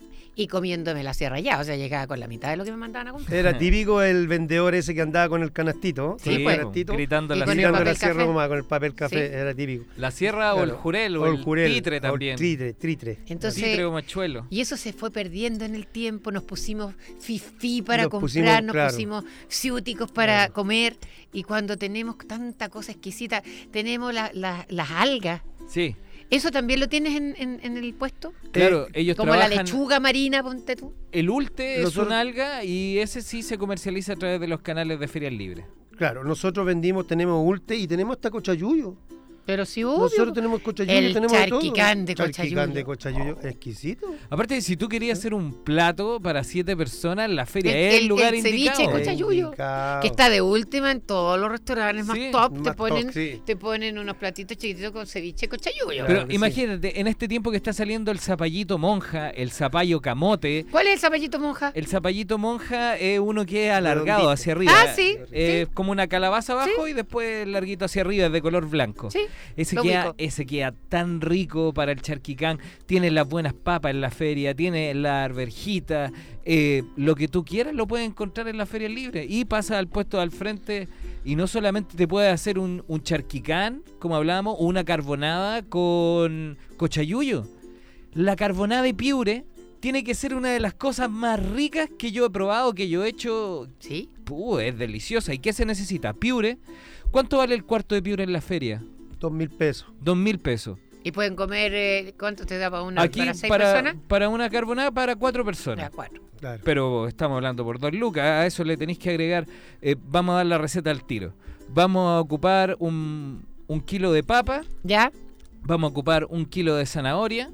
y comiéndome la sierra ya, o sea, llegaba con la mitad de lo que me mandaban a comprar. Era típico el vendedor ese que andaba con el canastito. Sí, con el pues. canastito, Gritando Y la con el sierra. gritando la papel Sierra café. Ahumada con el papel café, Sí. era típico. La sierra o el Claro. jurel o, O el el jurel, titre o el también. Tritre, tritre. Entonces, Titre o machuelo. y eso se fue perdiendo en el tiempo, nos pusimos fifí para Nos comprar, pusimos, nos claro. pusimos ciúticos para Claro. comer, y cuando tenemos tanta cosa exquisita, tenemos la- la- las algas. Sí, ¿Eso también lo tienes en, en- en el puesto? claro, ellos Como la trabajan... lechuga marina, ponte tú. El ulte es Nosotros- un alga y ese sí se comercializa a través de los canales de ferias libres. Claro, nosotros vendimos, tenemos ulte y tenemos hasta cochayuyo. Pero sí, obvio. Nosotros tenemos cochayuyo, El tenemos de todo. charquicán de Charquicán cochayuyo. de cochayuyo, exquisito. Aparte, si tú querías hacer un plato para siete personas, la feria El- es el el- lugar el ceviche indicado. con cochayuyo. Indicado. Que está de última en todos los restaurantes más Sí, top. te, más ponen, top, sí. te ponen unos platitos chiquititos con ceviche con chayuyo. Claro Pero que sí. imagínate, en este tiempo que está saliendo el zapallito monja, el zapallo camote, ¿Cuál es el zapallito monja? el zapallito monja es uno que es alargado Redondito. hacia arriba. Ah, sí, Es sí. como una calabaza abajo y después larguito hacia arriba, es de color blanco. Sí, Ese lo queda, ubico. ese queda tan rico para el charquicán. Tiene las buenas papas en la feria, tiene la arvejita, eh, lo que tú quieras lo puedes encontrar en la feria libre. Y pasa al puesto al frente y no solamente te puedes hacer un, un charquicán, como hablábamos, o una carbonada con cochayuyo. La carbonada de Piure tiene que ser una de las cosas más ricas que yo he probado, que yo he hecho. sí. Puh, es deliciosa. ¿Y qué se necesita? Piure. ¿Cuánto vale el cuarto de Piure en la feria? Dos mil pesos. Dos mil pesos. Y pueden comer, eh, ¿cuánto te da para una Aquí para seis para, personas? para una carbonada para cuatro Ya, personas. cuatro. Claro. Pero estamos hablando por dos lucas. A eso le tenéis que agregar. eh, vamos a dar la receta al tiro. Vamos a ocupar un, un kilo de papa. ¿Ya? Vamos a ocupar un kilo de zanahoria.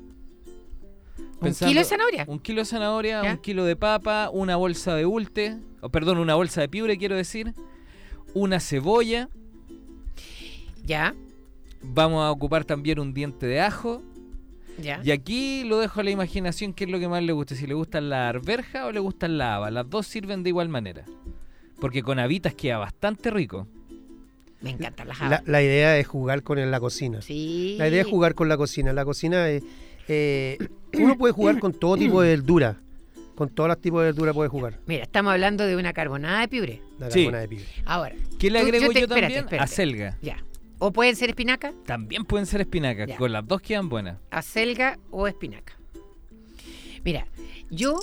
¿Un Pensando- kilo de zanahoria? Un kilo de zanahoria, ¿Ya? un kilo de papa, una bolsa de ulte, o perdón, una bolsa de piure, quiero decir, una cebolla. ¿Ya? Vamos a ocupar también un diente de ajo. ¿Ya? Y aquí lo dejo a la imaginación qué es lo que más le gusta, si le gustan la arveja o le gustan la haba. Las dos sirven de igual manera. Porque con habitas queda bastante rico. Me encantan las La, habas. la idea es jugar con el- la cocina. Sí. La idea es jugar con la cocina. La cocina es, eh, uno puede jugar con todo tipo de verdura. Con todos los tipos de verdura puede jugar. Mira, estamos hablando de una carbonada de piure. La Sí. carbonada de pibre. Ahora. ¿Qué le tú- agrego yo, te- espérate, también? espérate. Acelga. Ya. O pueden ser espinaca, También pueden ser espinacas. Ya. Con las dos quedan buenas. acelga o espinaca. Mira, yo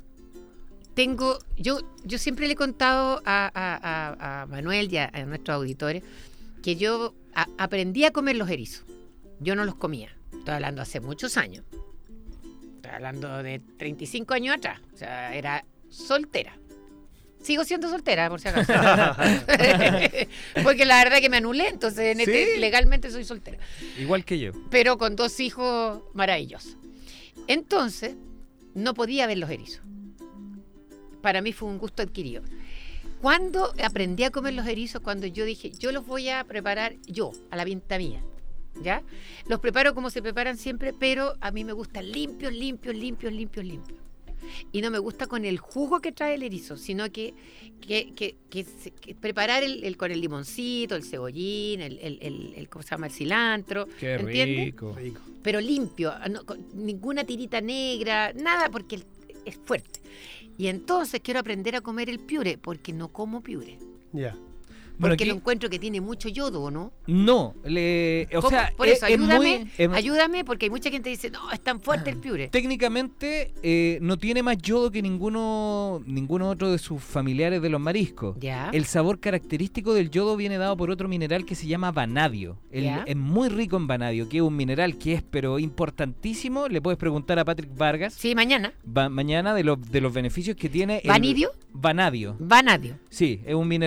tengo, yo, yo siempre le he contado a, a- a- a Manuel y a, a nuestros auditores que yo a- aprendí a comer los erizos. Yo no los comía. Estoy hablando hace muchos años. Estoy hablando de treinta y cinco años atrás. O sea, era soltera. Sigo siendo soltera, por si acaso. Porque la verdad que me anulé, entonces en este- ¿Sí? legalmente soy soltera. Igual que yo. Pero con dos hijos maravillosos. Entonces, no podía ver los erizos. Para mí fue un gusto adquirido. Cuando aprendí a comer los erizos, cuando yo dije, yo los voy a preparar yo, a la pinta mía, ¿ya? Los preparo como se preparan siempre, pero a mí me gustan limpios, limpios, limpios, limpios, limpios. Y no me gusta con el jugo que trae el erizo, sino que, que, que, que se- que preparar el, el- con el limoncito, el cebollín, el, el, el- el- ¿cómo se llama? El cilantro, Qué ¿entiendes? rico. Rico. Pero limpio, no- con ninguna tirita negra, nada, porque el- es fuerte. Y entonces quiero aprender a comer el piure, porque no como piure. Ya. Bueno, Porque aquí- lo encuentro que tiene mucho yodo, ¿o no? No, le, o ¿Cómo? sea, Por es- eso, es ayúdame, muy- es- ayúdame, porque hay mucha gente que dice, no, es tan fuerte el piure. técnicamente eh, no tiene más yodo que ninguno ninguno otro de sus familiares de los mariscos. Ya. El sabor característico del yodo viene dado por otro mineral que se llama vanadio. El- Ya. es muy rico en vanadio, que es un mineral que es pero importantísimo. Le puedes preguntar a Patrick Vargas Sí, mañana. va- mañana de los de los beneficios que tiene el ¿Vanidio? vanadio. Vanadio. Sí, es un mineral.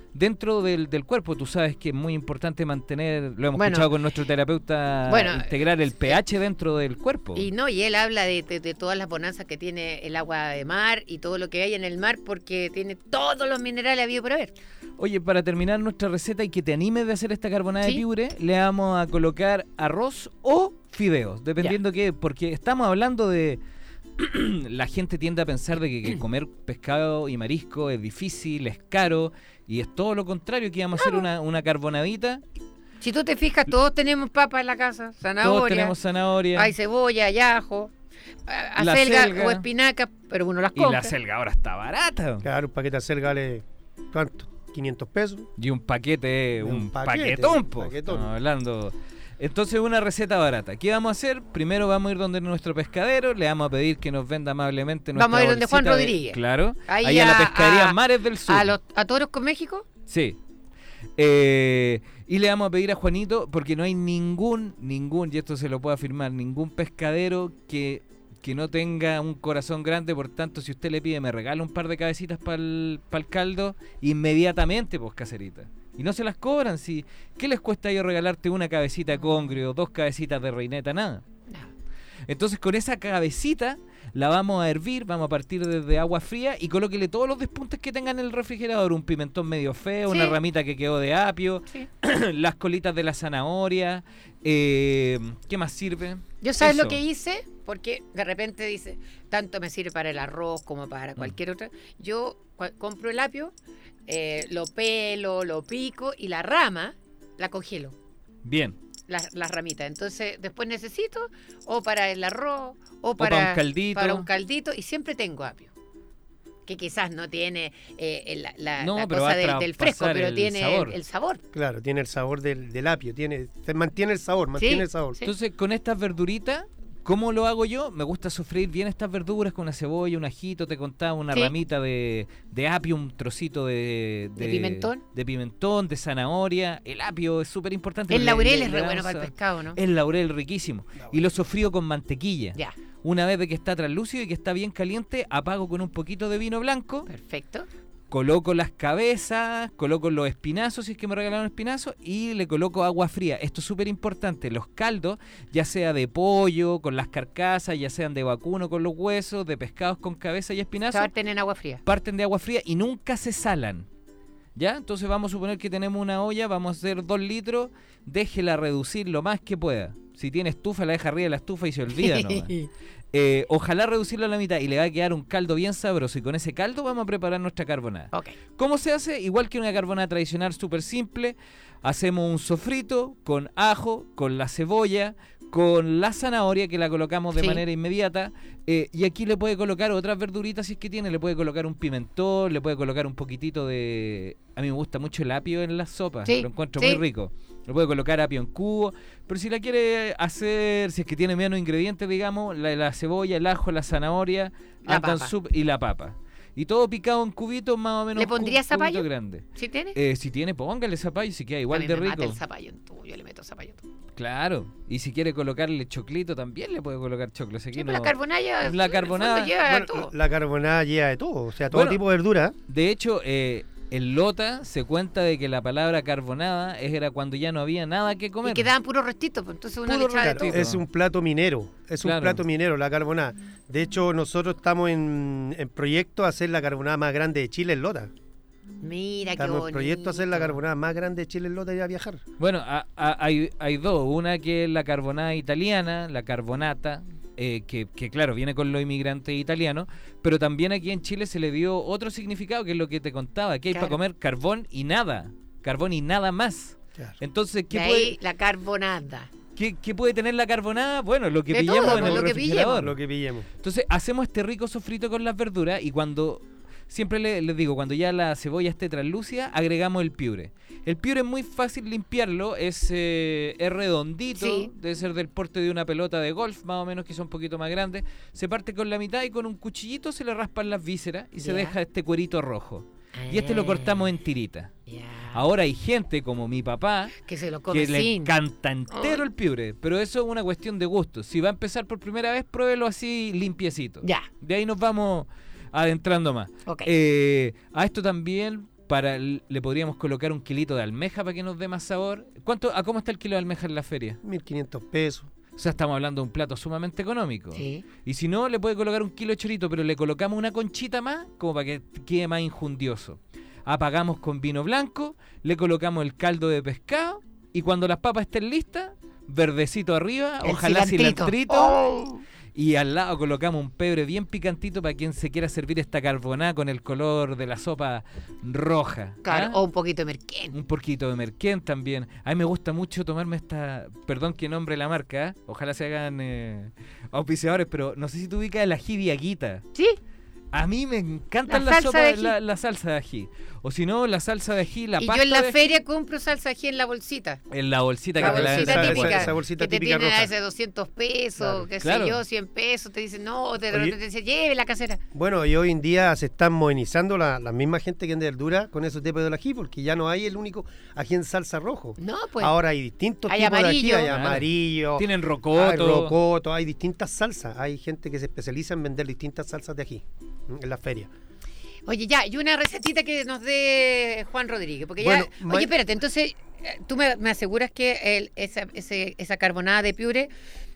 dentro del, del cuerpo. Tú sabes que es muy importante mantener, lo hemos Bueno, escuchado con nuestro terapeuta, bueno, integrar el pH dentro del cuerpo. Y no, y él habla de, de, de todas las bonanzas que tiene el agua de mar y todo lo que hay en el mar, porque tiene todos los minerales habido por haber. Oye, para terminar nuestra receta y que te animes de hacer esta carbonada ¿Sí? de piure, le vamos a colocar arroz o fideos, dependiendo qué, porque estamos hablando de... La gente tiende a pensar de que, que comer pescado y marisco es difícil, es caro, y es todo lo contrario, que íbamos a hacer una, una carbonadita. Si tú te fijas, todos tenemos papas en la casa, zanahoria, Todos tenemos zanahoria. hay cebolla, hay ajo, a- La acelga selga. o espinaca, pero uno las Y compra. la selga ahora está barata. Claro, un paquete de acelga vale, ¿cuánto? quinientos pesos. Y un paquete, un, Un paquete, paquetón, un po. paquetón. Estamos hablando. Entonces, una receta barata. ¿Qué vamos a hacer? Primero vamos a ir donde nuestro pescadero, le vamos a pedir que nos venda amablemente nuestra Vamos a ir donde Juan bolsita de- Rodríguez. Claro. Ahí Ahí, a, la a- pescadería a- Mares del Sur. ¿A, los, ¿A toros con México? Sí. Eh, y le vamos a pedir a Juanito, porque no hay ningún, ningún, y esto se lo puedo afirmar, ningún pescadero que, que no tenga un corazón grande. Por tanto, si usted le pide, me regala un par de cabecitas para el caldo, inmediatamente, pues, caserita. Y no se las cobran. Si, ¿qué les cuesta a ellos regalarte una cabecita de congrio, dos cabecitas de reineta? Nada. No. Entonces, con esa cabecita la vamos a hervir, vamos a partir desde agua fría y colóquele todos los despuntes que tengan en el refrigerador. Un pimentón medio feo, Sí. una ramita que quedó de apio, Sí. las colitas de la zanahoria. Eh, ¿Qué más sirve? Yo sabes Eso. lo que hice, porque de repente dice, tanto me sirve para el arroz como para cualquier otra. Yo cua- compro el apio, eh, lo pelo, lo pico y la rama la congelo, Bien. las las ramitas. Entonces después necesito o para el arroz o para para, un caldito. para un caldito y siempre tengo apio. Que quizás no tiene eh, el- la, la- No, la pero cosa va a del, del fresco, traspasar pero el tiene sabor. el, el sabor. Claro, tiene el sabor del, del apio, tiene, se mantiene el sabor, mantiene el sabor. sí. Entonces, con estas verduritas, ¿cómo lo hago yo? Me gusta sofreír bien estas verduras con una cebolla, un ajito, te contaba, una Sí. ramita de, de apio, un trocito de, ¿De pimentón? de pimentón, de zanahoria. El apio es súper importante. El le- laurel le- es le re da bueno un para el sabor. pescado, ¿no? El laurel riquísimo. Y lo sofrío con mantequilla. Ya, Una vez de que está translúcido y que está bien caliente, apago con un poquito de vino blanco, perfecto. coloco las cabezas, coloco los espinazos, si es que me regalaron espinazos, y le coloco agua fría. Esto es súper importante. Los caldos, ya sea de pollo, con las carcasas, ya sean de vacuno con los huesos, de pescados con cabeza y espinazos, Sartén en agua fría. parten de agua fría y nunca se salan. ¿Ya? Entonces vamos a suponer que tenemos una olla, vamos a hacer dos litros, déjela reducir lo más que pueda. Si tiene estufa, la deja arriba de la estufa y se olvida nomás. Eh, ojalá reducirlo a la mitad y le va a quedar un caldo bien sabroso, y con ese caldo vamos a preparar nuestra carbonada. Ok. ¿Cómo se hace? Igual que una carbonada tradicional, súper simple. Hacemos un sofrito con ajo, con la cebolla, con la zanahoria, que la colocamos de Sí. manera inmediata. Eh, y aquí le puede colocar otras verduritas si es que tiene. Le puede colocar un pimentón, le puede colocar un poquitito de... A mí me gusta mucho el apio en las sopas. Sí, Lo encuentro sí. muy rico. Le puede colocar apio en cubo. Pero si la quiere hacer, si es que tiene menos ingredientes, digamos, la, la cebolla, el ajo, la zanahoria La andan papa. sup- y la papa. Y todo picado en cubitos más o menos. ¿Le pondría cu- cubito zapallo? grande. ¿Sí tiene? Eh, si tiene, póngale zapallo, si queda A igual mí de me mata rico. el zapallo en todo, yo le meto zapallo en todo. Claro. Y si quiere colocarle choclito, también le puede colocar choclo. Si aquí Sí, no- pero la carbonada, La en el carbonada- fondo lleva Bueno, todo. la carbonada lleva de todo, o sea, todo Bueno, tipo de verdura. De hecho, eh, en Lota se cuenta de que la palabra carbonada era cuando ya no había nada que comer. Y quedaban puros restitos, pues, entonces uno Puro le echaba de restito. todo. Claro, es un plato minero, es un Claro. plato minero la carbonada. De hecho, nosotros estamos en, en proyecto a hacer la carbonada más grande de Chile en Lota. Mira qué Estamos en bonito. proyecto a hacer la carbonada más grande de Chile en Lota y a viajar. Bueno, a- a- hay, hay dos. Una que es la carbonada italiana, la carbonata, eh, que, que claro, viene con los inmigrantes italianos, pero también aquí en Chile se le dio otro significado, que es lo que te contaba, que hay Claro. para comer carbón y nada. Carbón y nada más. Claro. Entonces, ¿qué De puede, ahí la carbonada. qué, qué puede tener la carbonada? Bueno, lo que De pillamos todo, en pues, el lo que refrigerador. Lo que pillemos. Entonces, hacemos este rico sofrito con las verduras y cuando... Siempre le- les digo, cuando ya la cebolla esté translúcida, agregamos el piure. El piure es muy fácil limpiarlo, es, eh, es redondito, Sí. debe ser del porte de una pelota de golf, más o menos, que son un poquito más grandes. Se parte con la mitad y con un cuchillito se le raspan las vísceras y se Ya. deja este cuerito rojo. Y este lo cortamos en tirita. Ya. Ahora hay gente como mi papá Que se lo come que le sin. encanta entero Ay. el piure, pero eso es una cuestión de gusto. Si va a empezar por primera vez, pruébelo así limpiecito. Ya. De ahí nos vamos adentrando más. Ok. Eh, a esto también para le podríamos colocar un kilito de almeja para que nos dé más sabor. ¿Cuánto, ¿A cómo está el kilo de almeja en la feria? mil quinientos pesos. O sea, estamos hablando de un plato sumamente económico. Sí. Y si no, le puede colocar un kilo de chorito, pero le colocamos una conchita más, como para que quede más injundioso. Apagamos con vino blanco, le colocamos el caldo de pescado, y cuando las papas estén listas, verdecito arriba, El ojalá cilantrito. cilantrito. Oh. Y al lado colocamos un pebre bien picantito para quien se quiera servir esta carbonada con el color de la sopa roja. Claro, ¿ah? o un poquito de merquén. Un poquito de merquén también. A mí me gusta mucho tomarme esta... Perdón que nombre la marca, ¿eh? Ojalá se hagan eh, auspiciadores, pero no sé si tú ubicas el ají Diaguita. ¿Sí? A mí me encantan La las salsa sopas, de ají. la, la salsa de ají. O si no, la salsa de ají, la Y pasta yo en la de ají, feria compro salsa ají en la bolsita. en la bolsita La que te la bolsita esa- esa- típica, esa bolsita que te típica tienen a roja. ese doscientos pesos, Claro. qué Claro. sé yo, cien pesos, te dicen, no, te, Oye. te dicen, lleve la casera. Bueno, y hoy en día se están modernizando la, la misma gente que vende verdura con esos tipos de ají, porque ya no hay el único ají en salsa rojo. No, pues. Ahora hay distintos Hay tipos amarillo. de ají, hay Claro. amarillo, Tienen hay rocoto. rocoto, hay distintas salsas. Hay gente que se especializa en vender distintas salsas de ají ¿m? en la feria. Oye, ya, y una recetita que nos dé Juan Rodríguez, porque Bueno, ya... ma- Oye, espérate, entonces, eh, tú me, me aseguras que el, esa, ese, esa carbonada de piure,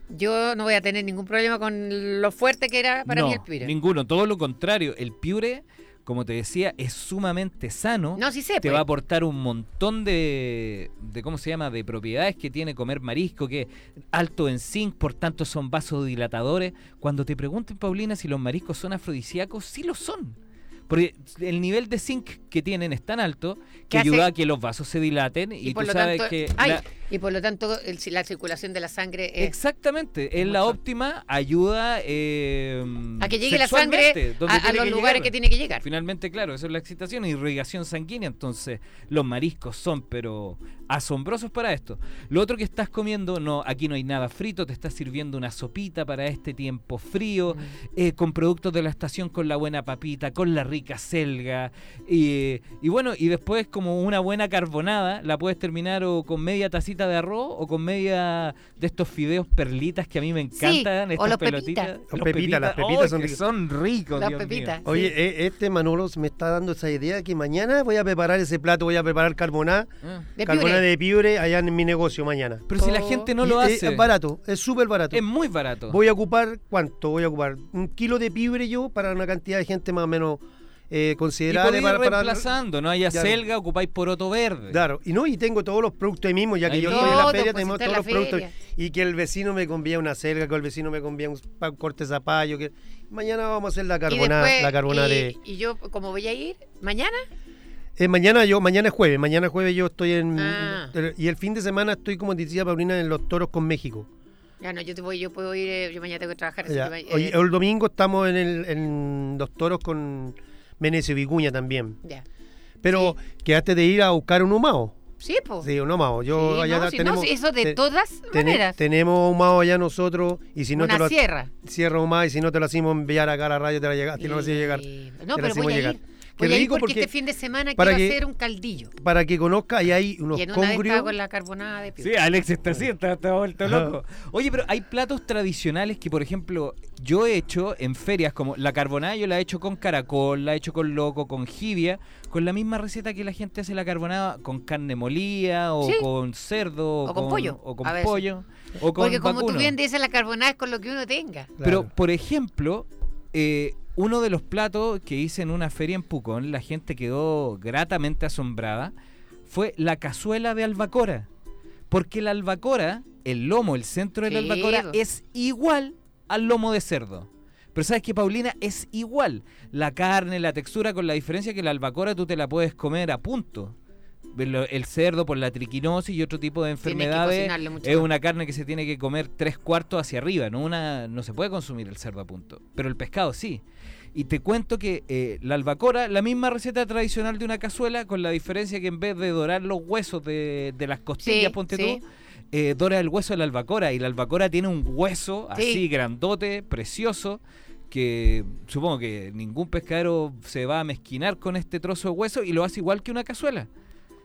yo no voy a tener ningún problema con lo fuerte que era para no, mí el piure. ninguno, todo lo contrario. El piure, como te decía, es sumamente sano. No, sí sé, Te pues. va a aportar un montón de, de, ¿cómo se llama?, de propiedades que tiene comer marisco, que es alto en zinc, por tanto son vasodilatadores. Cuando te pregunten, Paulina, si los mariscos son afrodisíacos, sí lo son. Porque el nivel de zinc que tienen es tan alto que ¿Qué hace? ayuda a que los vasos se dilaten y, Y por tú lo sabes tanto, que... ay, la- y por lo tanto el- la circulación de la sangre es... Exactamente, es en la mucho. óptima ayuda eh, A que llegue la sexualmente, sangre donde a, a tiene los que lugares llegar. que tiene que llegar. Finalmente, claro, eso es la excitación, irrigación sanguínea. Entonces, los mariscos son, pero asombrosos para esto. Lo otro que estás comiendo, no, aquí no hay nada frito, te estás sirviendo una sopita para este tiempo frío, eh, con productos de la estación, con la buena papita, con la rica selga. Y, y bueno, y después, como una buena carbonada, la puedes terminar o con media tacita de arroz o con media de estos fideos perlitas que a mí me encantan. o estas los pelotitas. pepitas. Los pepitas, las pepitas ¡ay, son que ricas! son ricos, Las Dios mío! pepitas. Oye, Sí. eh, este Manolo me está dando esa idea que mañana voy a preparar ese plato, voy a preparar carbonada, Ah. De carbonada piure. de piure allá en mi negocio mañana. Pero si la Oh. gente no Y lo es- hace, Es barato, es súper barato. es muy barato. Voy a ocupar, ¿cuánto? Voy a ocupar un kilo de piure yo para una cantidad de gente más o menos eh, Y considerable. podéis para, ir para- reemplazando, no haya Claro. selga, ocupáis poroto verde. Claro, y no, y tengo todos los productos ahí mismo, ya que Ahí yo mismo. estoy en la Todo, feria, pues, tenemos está en todos la los productos. feria. Y que el vecino me convía una selga, que el vecino me convía un pa- corte de zapallo, que mañana vamos a hacer la Y carbonada, después- la carbonada y, de. y yo, como voy a ir, mañana, Eh, mañana yo, mañana es jueves, mañana es jueves yo estoy en Ah. y el fin de semana estoy, como decía Paulina, en los toros con México. ya no, yo te voy, yo puedo ir, eh, yo mañana tengo que trabajar. así Ya. que ma- eh, Hoy- el domingo estamos en, el, en los toros con Menecio Vicuña también. ya. Pero quedaste de ir a buscar un humao. Sí, pues. Sí, un humao. Yo Sí, allá no, sí, no, tenemos sí, eso de te- todas tene- maneras. tenemos humao allá nosotros y si no Una te lo sierra. cierra humao y si no te lo hacemos enviar acá a la radio te la llegaste y no lo hacemos llegar. Eh, te No, la pero hacemos voy a llegar. ir. Qué Voy a ir rico porque, porque este fin de semana para quiero que- hacer un caldillo. para que conozca ahí hay unos Y en una vez congrios. estaba con la carbonada de piure. Sí, Alex está así, está, está vuelto Ajá. loco. Oye, pero hay platos tradicionales que, por ejemplo, yo he hecho en ferias, como la carbonada, yo la he hecho con caracol, la he hecho con loco, con jibia, con la misma receta que la gente hace la carbonada con carne molida, o Sí. con cerdo, O con pollo, o a con veces. pollo, o con Porque como tú vacuno. bien dices, la carbonada es con lo que uno tenga. Pero, Claro. por ejemplo, eh, uno de los platos que hice en una feria en Pucón, la gente quedó gratamente asombrada, fue la cazuela de albacora. Porque la albacora, el lomo, el centro de la Sí, albacora, po. es igual al lomo de cerdo. Pero sabes que, Paulina, es igual. La carne, la textura, con la diferencia que la albacora tú te la puedes comer a punto. El, el cerdo, por la triquinosis y otro tipo de Tienes que enfermedades, cocinarle mucho es más. una carne que se tiene que comer tres cuartos hacia arriba, no una no se puede consumir el cerdo a punto, pero el pescado sí. Y te cuento que eh, la albacora, la misma receta tradicional de una cazuela, con la diferencia que en vez de dorar los huesos de, de las costillas, Sí, ponte sí. tú, eh, dora el hueso de la albacora, y la albacora tiene un hueso Sí. así grandote, precioso, que supongo que ningún pescadero se va a mezquinar con este trozo de hueso, y lo hace igual que una cazuela.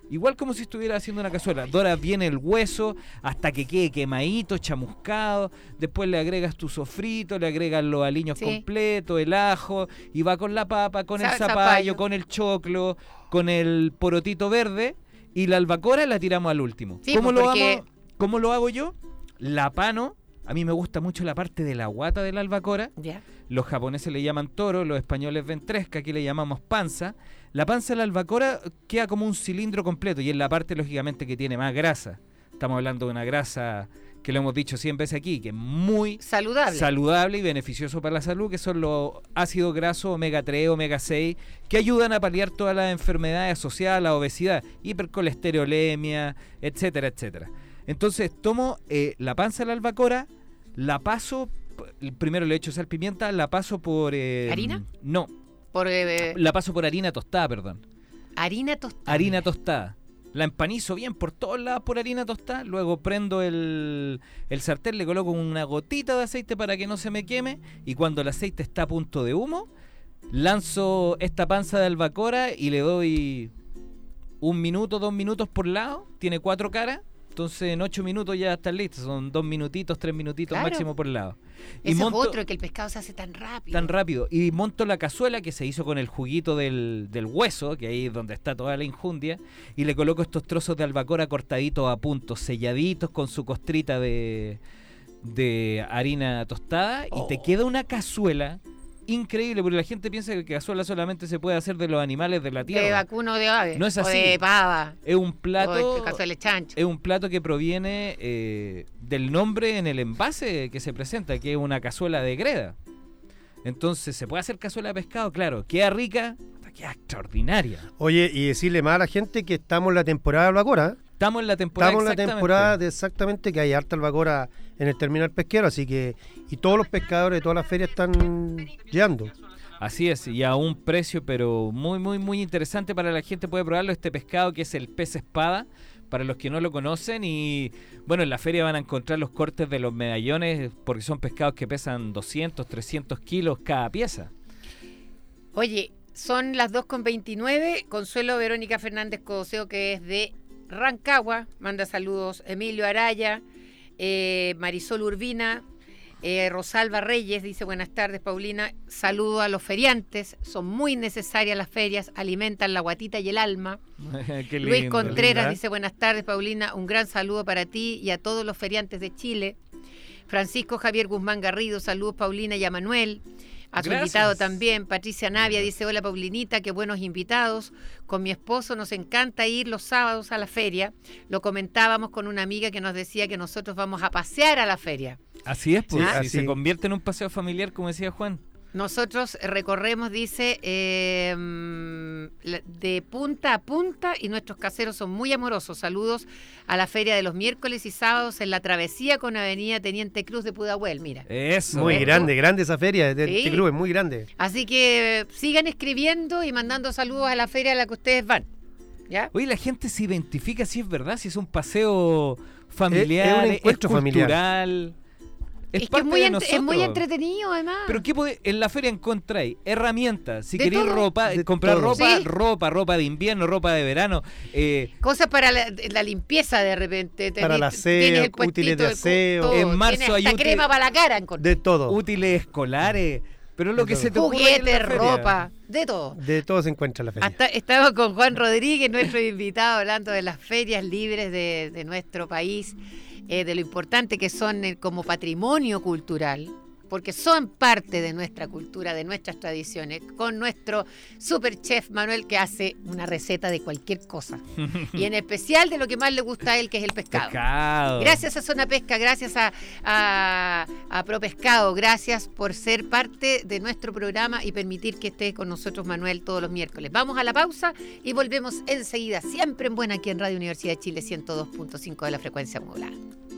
Igual como si estuviera haciendo una cazuela. Doras bien el hueso hasta que quede quemadito, chamuscado. Después le agregas tu sofrito, le agregas los aliños Sí. completos, el ajo, y va con la papa, con el Sa- zapallo, zapallo. con el choclo, con el porotito verde, y la albacora la tiramos al último. Sí, ¿Cómo, pues, lo porque- hago, ¿Cómo lo hago yo? La pano. A mí me gusta mucho la parte de la guata de la albacora. Ya. Los japoneses le llaman toro, los españoles ventresca, aquí le llamamos panza. La panza de la albacora queda como un cilindro completo y es la parte, lógicamente, que tiene más grasa. Estamos hablando de una grasa que lo hemos dicho cien veces aquí, que es muy Saludable. saludable y beneficioso para la salud, que son los ácidos grasos omega tres, omega seis, que ayudan a paliar todas las enfermedades asociadas a la obesidad, hipercolesterolemia, etcétera, etcétera. Entonces tomo eh, la panza de la albacora, la paso, p- primero le echo sal, pimienta, la paso por... eh, ¿Harina? No, Por eh, la paso por harina tostada, perdón. harina tostada. Harina tostada. La empanizo bien por todos lados por harina tostada. Luego prendo el, el sartén, le coloco una gotita de aceite para que no se me queme. Y cuando el aceite está a punto de humo, lanzo esta panza de albacora y le doy un minuto, dos minutos por lado. Tiene cuatro caras. Entonces en ocho minutos ya están listos. Son dos minutitos, tres minutitos Claro. máximo por lado. Y Ese monto- es otro, que el pescado se hace tan rápido. tan rápido. Y monto la cazuela que se hizo con el juguito del, del hueso, que ahí es donde está toda la injundia, y le coloco estos trozos de albacora cortaditos a punto, selladitos con su costrita de, de harina tostada, y te queda una cazuela increíble, porque la gente piensa que cazuela solamente se puede hacer de los animales de la De tierra. vacuno o de ave. No es O así. de pava. Es un O plato... de cazuela de chancho. Es un plato que proviene eh, del nombre en el envase que se presenta, que es una cazuela de greda. Entonces, ¿se puede hacer cazuela de pescado? Claro. ¿Queda rica? Queda extraordinaria. Oye, y decirle más a la gente que estamos en la temporada de albacora. ¿eh? Estamos en la temporada Estamos en la exactamente. temporada de exactamente que hay harta albacora en el terminal pesquero, así que y todos los pescadores de todas las ferias están llegando. Así es, y a un precio pero muy, muy, muy interesante para la gente. Puede probarlo, este pescado que es el pez espada, para los que no lo conocen. Y bueno, en la feria van a encontrar los cortes de los medallones, porque son pescados que pesan doscientos, trescientos kilos cada pieza. Oye, son las dos con veintinueve. Consuelo Verónica Fernández Codoseo, que es de Rancagua, manda saludos. Emilio Araya, eh, Marisol Urbina, eh, Rosalba Reyes dice buenas tardes, Paulina. Saludo a los feriantes, son muy necesarias las ferias, alimentan la guatita y el alma. Qué Luis lindo. Contreras linda. dice buenas tardes, Paulina, un gran saludo para ti y a todos los feriantes de Chile. Francisco Javier Guzmán Garrido, saludos Paulina y a Manuel. A su Gracias. invitado también, Patricia Navia, dice, hola Paulinita, qué buenos invitados. Con mi esposo nos encanta ir los sábados a la feria. Lo comentábamos con una amiga que nos decía que nosotros vamos a pasear a la feria. Así es, pues, Sí, si así. se convierte en un paseo familiar, como decía Juan. Nosotros recorremos, dice, eh, la- de punta a punta y nuestros caseros son muy amorosos. Saludos a la feria de los miércoles y sábados en la travesía con Avenida Teniente Cruz de Pudahuel, mira. Eso. Muy ¿Ves tú? grande, grande esa feria de Sí. este club, es muy grande. Así que eh, sigan escribiendo y mandando saludos a la feria a la que ustedes van. ¿Ya? Oye, la gente se identifica si es verdad, si es un paseo familiar, Es- es un es, encuentro familiar. cultural. Es, Es, que es parte muy, de entre- es muy nosotros. entretenido, además. Pero ¿qué puede, en la feria encontráis? Herramientas. Si De queréis todo. ropa, De comprar todo. ropa, Sí. ropa, ropa de invierno, ropa de verano. Eh, Cosas para la, la limpieza de repente. Para el Tenés- aseo, tienes el puestito útiles de cu- aseo. todo. En marzo Tienes hay hasta útil- crema para la cara. encontré. De todo. útiles escolares. Pero lo De que todo. se te ocurre en la Juguetes, feria. ropa, de todo. De todo se encuentra en la feria. Hasta, estamos con Juan Rodríguez, nuestro invitado, hablando de las ferias libres de, de nuestro país, eh, de lo importante que son eh, como patrimonio cultural, porque son parte de nuestra cultura, de nuestras tradiciones, con nuestro super chef Manuel, que hace una receta de cualquier cosa. Y en especial de lo que más le gusta a él, que es el pescado. Pescado. Gracias a Zona Pesca, gracias a, a, a Pro Pescado, gracias por ser parte de nuestro programa y permitir que esté con nosotros Manuel todos los miércoles. Vamos a la pausa y volvemos enseguida, siempre en buena aquí en Radio Universidad de Chile, ciento dos punto cinco de la frecuencia modulada.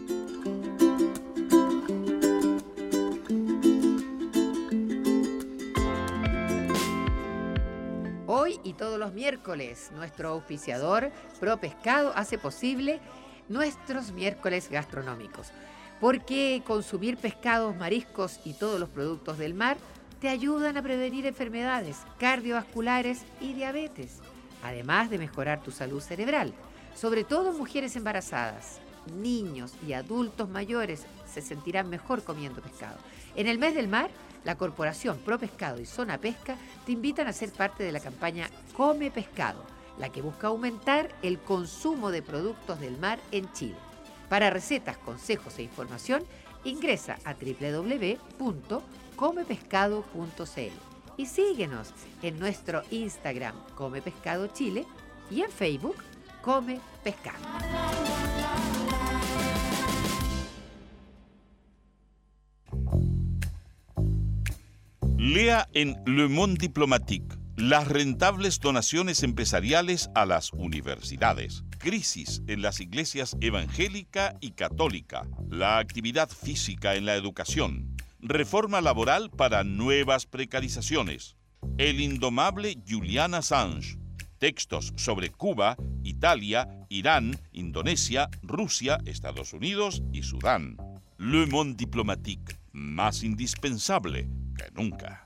Hoy y todos los miércoles, nuestro auspiciador Pro Pescado hace posible nuestros miércoles gastronómicos, porque consumir pescados, mariscos y todos los productos del mar te ayudan a prevenir enfermedades cardiovasculares y diabetes. además de mejorar tu salud cerebral, sobre todo mujeres embarazadas. Niños y adultos mayores se sentirán mejor comiendo pescado. En el mes del mar, la Corporación Pro Pescado y Zona Pesca te invitan a ser parte de la campaña Come Pescado, la que busca aumentar el consumo de productos del mar en Chile. Para recetas, consejos e información, ingresa a doble u doble u doble u punto come pescado punto c l y síguenos en nuestro Instagram Come Pescado Chile y en Facebook Come Pescado. Lea en Le Monde Diplomatique las rentables donaciones empresariales a las universidades, crisis en las iglesias evangélica y católica, la actividad física en la educación, reforma laboral para nuevas precarizaciones, el indomable Julian Assange, textos sobre Cuba, Italia, Irán, Indonesia, Rusia, Estados Unidos y Sudán. Le Monde Diplomatique, más indispensable que nunca.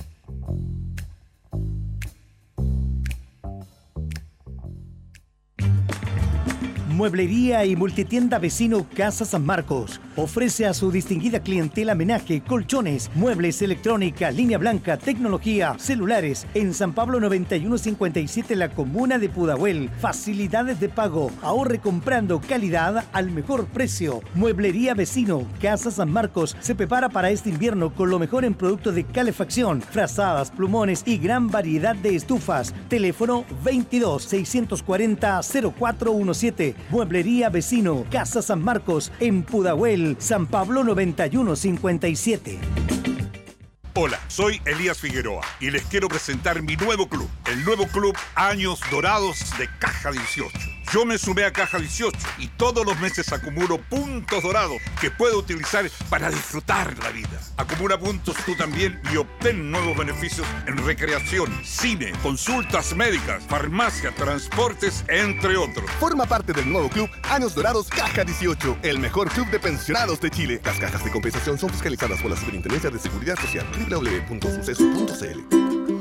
Mueblería y multitienda vecino Casa San Marcos ofrece a su distinguida clientela menaje, colchones, muebles, electrónica, línea blanca, tecnología, celulares en San Pablo noventa y uno cincuenta y siete, la comuna de Pudahuel. Facilidades de pago, ahorre comprando, calidad al mejor precio. Mueblería vecino Casa San Marcos se prepara para este invierno con lo mejor en productos de calefacción, frazadas, plumones y gran variedad de estufas. Teléfono veintidós, seiscientos cuarenta, cero cuatro diecisiete. Mueblería vecino Casa San Marcos en Pudahuel, San Pablo noventa y uno cincuenta y siete. Hola, soy Elías Figueroa y les quiero presentar mi nuevo club, el nuevo club Años Dorados de Caja dieciocho. Yo me sumé a Caja dieciocho y todos los meses acumulo puntos dorados que puedo utilizar para disfrutar la vida. Acumula puntos tú también y obtén nuevos beneficios en recreación, cine, consultas médicas, farmacia, transportes, entre otros. Forma parte del nuevo club Años Dorados Caja dieciocho, el mejor club de pensionados de Chile. Las cajas de compensación son fiscalizadas por la Superintendencia de Seguridad Social. doble u doble u doble u punto suceso punto c l.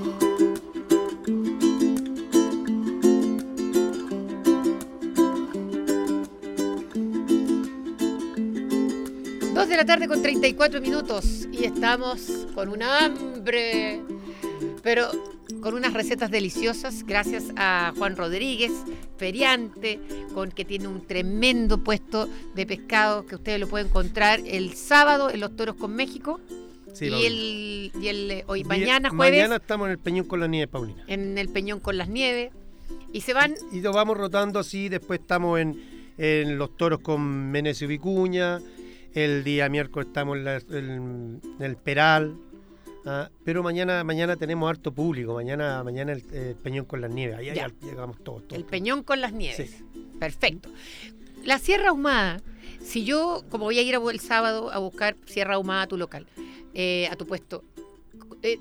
dos de la tarde con treinta y cuatro minutos y estamos con una hambre, pero con unas recetas deliciosas gracias a Juan Rodríguez, feriante, con que tiene un tremendo puesto de pescado que ustedes lo pueden encontrar el sábado en Los Toros con México. Sí, y, el, y el hoy mañana jueves mañana estamos en el Peñón con las Nieves, Paulina, en el Peñón con las Nieves y se van y, y lo vamos rotando así. Después estamos en, en Los Toros con Menecio Vicuña. El día miércoles estamos en, la, en, en el Peral, ¿ah? Pero mañana mañana tenemos harto público. Mañana mañana el, el Peñón con las Nieves. Ahí, ahí llegamos todos, todos. El Peñón con las Nieves. Sí. Perfecto. La Sierra Ahumada. Si yo, como voy a ir el sábado a buscar Sierra Ahumada a tu local, eh, a tu puesto, eh,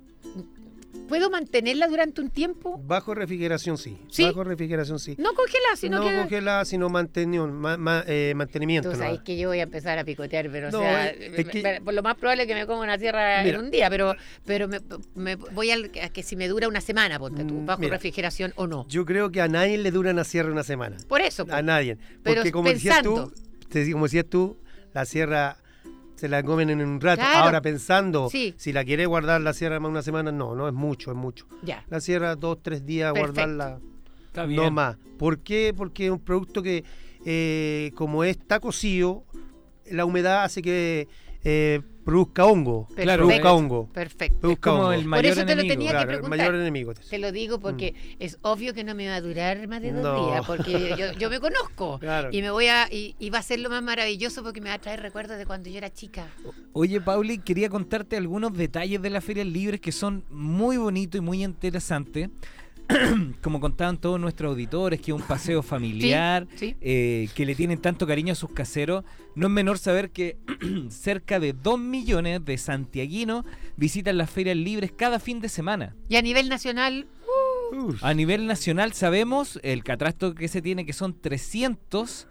¿puedo mantenerla durante un tiempo? Bajo refrigeración, sí. ¿Sí? Bajo refrigeración, sí. No congelada, sino no que... No congelada, sino mantenión, ma, ma, eh, mantenimiento. Tú sabes no. que yo voy a empezar a picotear, pero no, o sea, es que... me, por lo más probable es que me coma una sierra mira, en un día, pero pero me, me voy al, a que si me dura una semana, ponte tú, bajo mira, refrigeración o no. Yo creo que a nadie le dura una sierra una semana. Por eso. A nadie. Porque pero como pensando, decías tú, te, como decías tú, la sierra... se la comen en un rato. Claro. Ahora pensando, sí. si la quiere guardar la sierra más una semana, no, no es mucho, es mucho. Ya. La sierra dos, tres días, perfecto, guardarla, está bien, no más. ¿Por qué? Porque es un producto que, eh, como está cocido, la humedad hace que eh, produzca hongo. Claro, produzca hongo. Perfecto. Produzca como hongo. el mayor Por eso te enemigo. lo tenía Claro, que preguntar. el mayor enemigo. Te lo digo porque mm. es obvio que no me va a durar más de dos no. días, porque yo, yo me conozco. Claro. Y me voy a y, y va a ser lo más maravilloso porque me va a traer recuerdos de cuando yo era chica. Oye, Pauli, quería contarte algunos detalles de las ferias libres que son muy bonitos y muy interesantes. Como contaban todos nuestros auditores, que es un paseo familiar, sí, sí. Eh, que le tienen tanto cariño a sus caseros. No es menor saber que cerca de dos millones de santiaguinos visitan las ferias libres cada fin de semana. Y a nivel nacional... Uh, a nivel nacional sabemos el catastro que se tiene, que son trescientos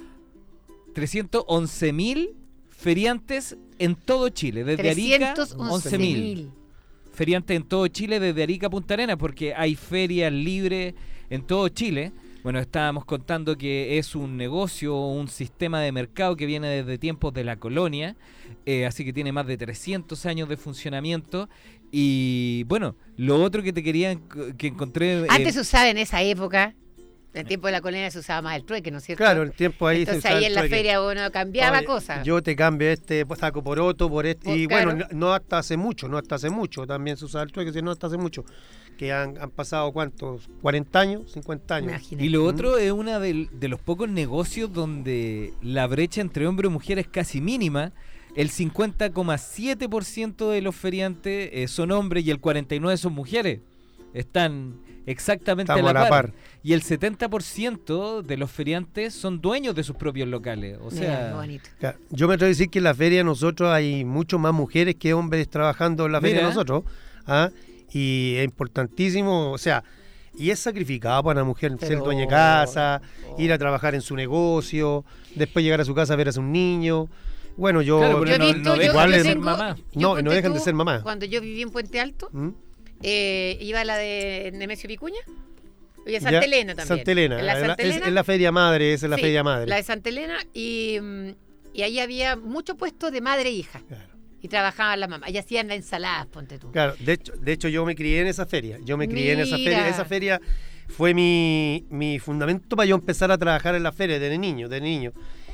once mil feriantes en todo Chile, desde Arica, once mil. feriantes en todo Chile, desde Arica a Punta Arenas, porque hay ferias libres en todo Chile. Bueno, estábamos contando que es un negocio, un sistema de mercado que viene desde tiempos de la colonia, eh, así que tiene más de trescientos años de funcionamiento. Y bueno, lo otro que te quería que encontré... Antes eh, se usaba en esa época, en el tiempo de la colonia se usaba más el trueque, ¿no es cierto? Claro, el tiempo ahí Entonces se usaba ahí el en la trueque. feria uno cambiaba Oye, cosas. Yo te cambio este saco por otro, por este. Por- y claro. bueno, no, no hasta hace mucho, no hasta hace mucho. También se usaba el trueque, sino hasta hace mucho. Que han, han pasado, ¿cuántos? ¿cuarenta años? ¿cincuenta años? Imagínate. Y lo otro es uno de, de los pocos negocios donde la brecha entre hombre y mujer es casi mínima. El cincuenta coma siete por ciento de los feriantes eh, son hombres y el cuarenta y nueve por ciento son mujeres. Están exactamente Estamos a la, a la par. par. Y el setenta por ciento de los feriantes son dueños de sus propios locales. O Mira, sea, qué bonito. Claro, yo me atrevo a decir que en la feria nosotros hay mucho más mujeres que hombres trabajando en la feria Mira. nosotros. ¿Ah? Y es importantísimo, o sea, y es sacrificado para la mujer ser Pero- dueña de casa, ir a trabajar en su negocio, después llegar a su casa a ver a su niño. Bueno, yo, Claro, pero Yo he no- visto, no yo, dejan igual yo de es- ser tengo- mamá. yo No, ponte no dejan de tú, ser mamá. Cuando yo viví en Puente Alto, ¿Mm? eh, iba a la de Nemesio Vicuña, y a Ya, Santa Elena también. Santa Elena, En la es, Santa es- Elena, es la feria madre, esa es la sí, feria madre. la de Santa Elena, y, mm, y ahí había mucho puesto de madre e hija. Claro. Y trabajaban las mamás. Y hacían las ensaladas, ponte tú. Claro, de hecho, de hecho yo me crié en esa feria. Yo me crié en esa Mira. feria. Esa feria fue mi, mi fundamento para yo empezar a trabajar en la feria desde niño, desde niño.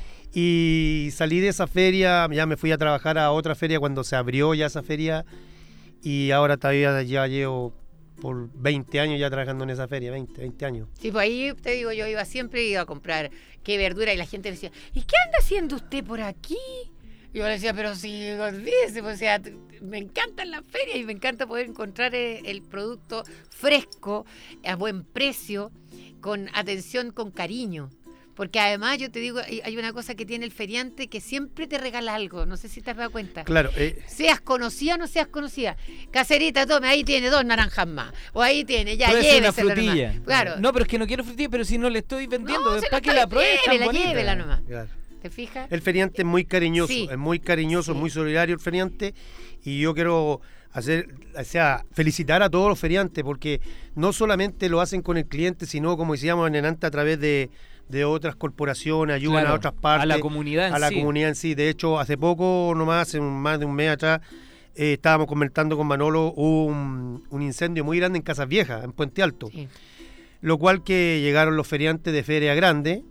Y salí de esa feria, ya me fui a trabajar a otra feria cuando se abrió ya esa feria. Y ahora todavía ya llevo por veinte años ya trabajando en esa feria, veinte, veinte años. Sí, pues ahí te digo, yo iba siempre iba a comprar qué verdura y la gente decía, ¿y qué anda haciendo usted por aquí? Y yo le decía, pero si, olvídese, pues, o sea, t- me encantan las ferias y me encanta poder encontrar eh, el producto fresco, a buen precio, con atención, con cariño. Porque además, yo te digo, hay hay una cosa que tiene el feriante que siempre te regala algo, no sé si te has dado cuenta. Claro, eh, Seas conocida o no seas conocida. Caserita, tome, ahí tiene dos naranjas más. O ahí tiene, ya, puede ser una lléveselo nomás. frutilla. Claro. No, pero es que no quiero frutilla, pero si no le estoy vendiendo, No, es se para la que estoy- la pruebe, es tan llévela, bonita. llévela nomás. claro. ¿Te fijas? El feriante es muy cariñoso, Sí. es muy cariñoso, Sí. muy solidario el feriante, y yo quiero hacer, o sea, felicitar a todos los feriantes, porque no solamente lo hacen con el cliente, sino como decíamos en antes, a través de, de otras corporaciones, ayudan Claro, a otras partes. a la comunidad en a la sí. comunidad en sí. De hecho, hace poco, nomás, hace un- más de un mes atrás, eh, estábamos comentando con Manolo, hubo un, un incendio muy grande en Casas Viejas, en Puente Alto. Sí. Lo cual que llegaron los feriantes de Feria Grande,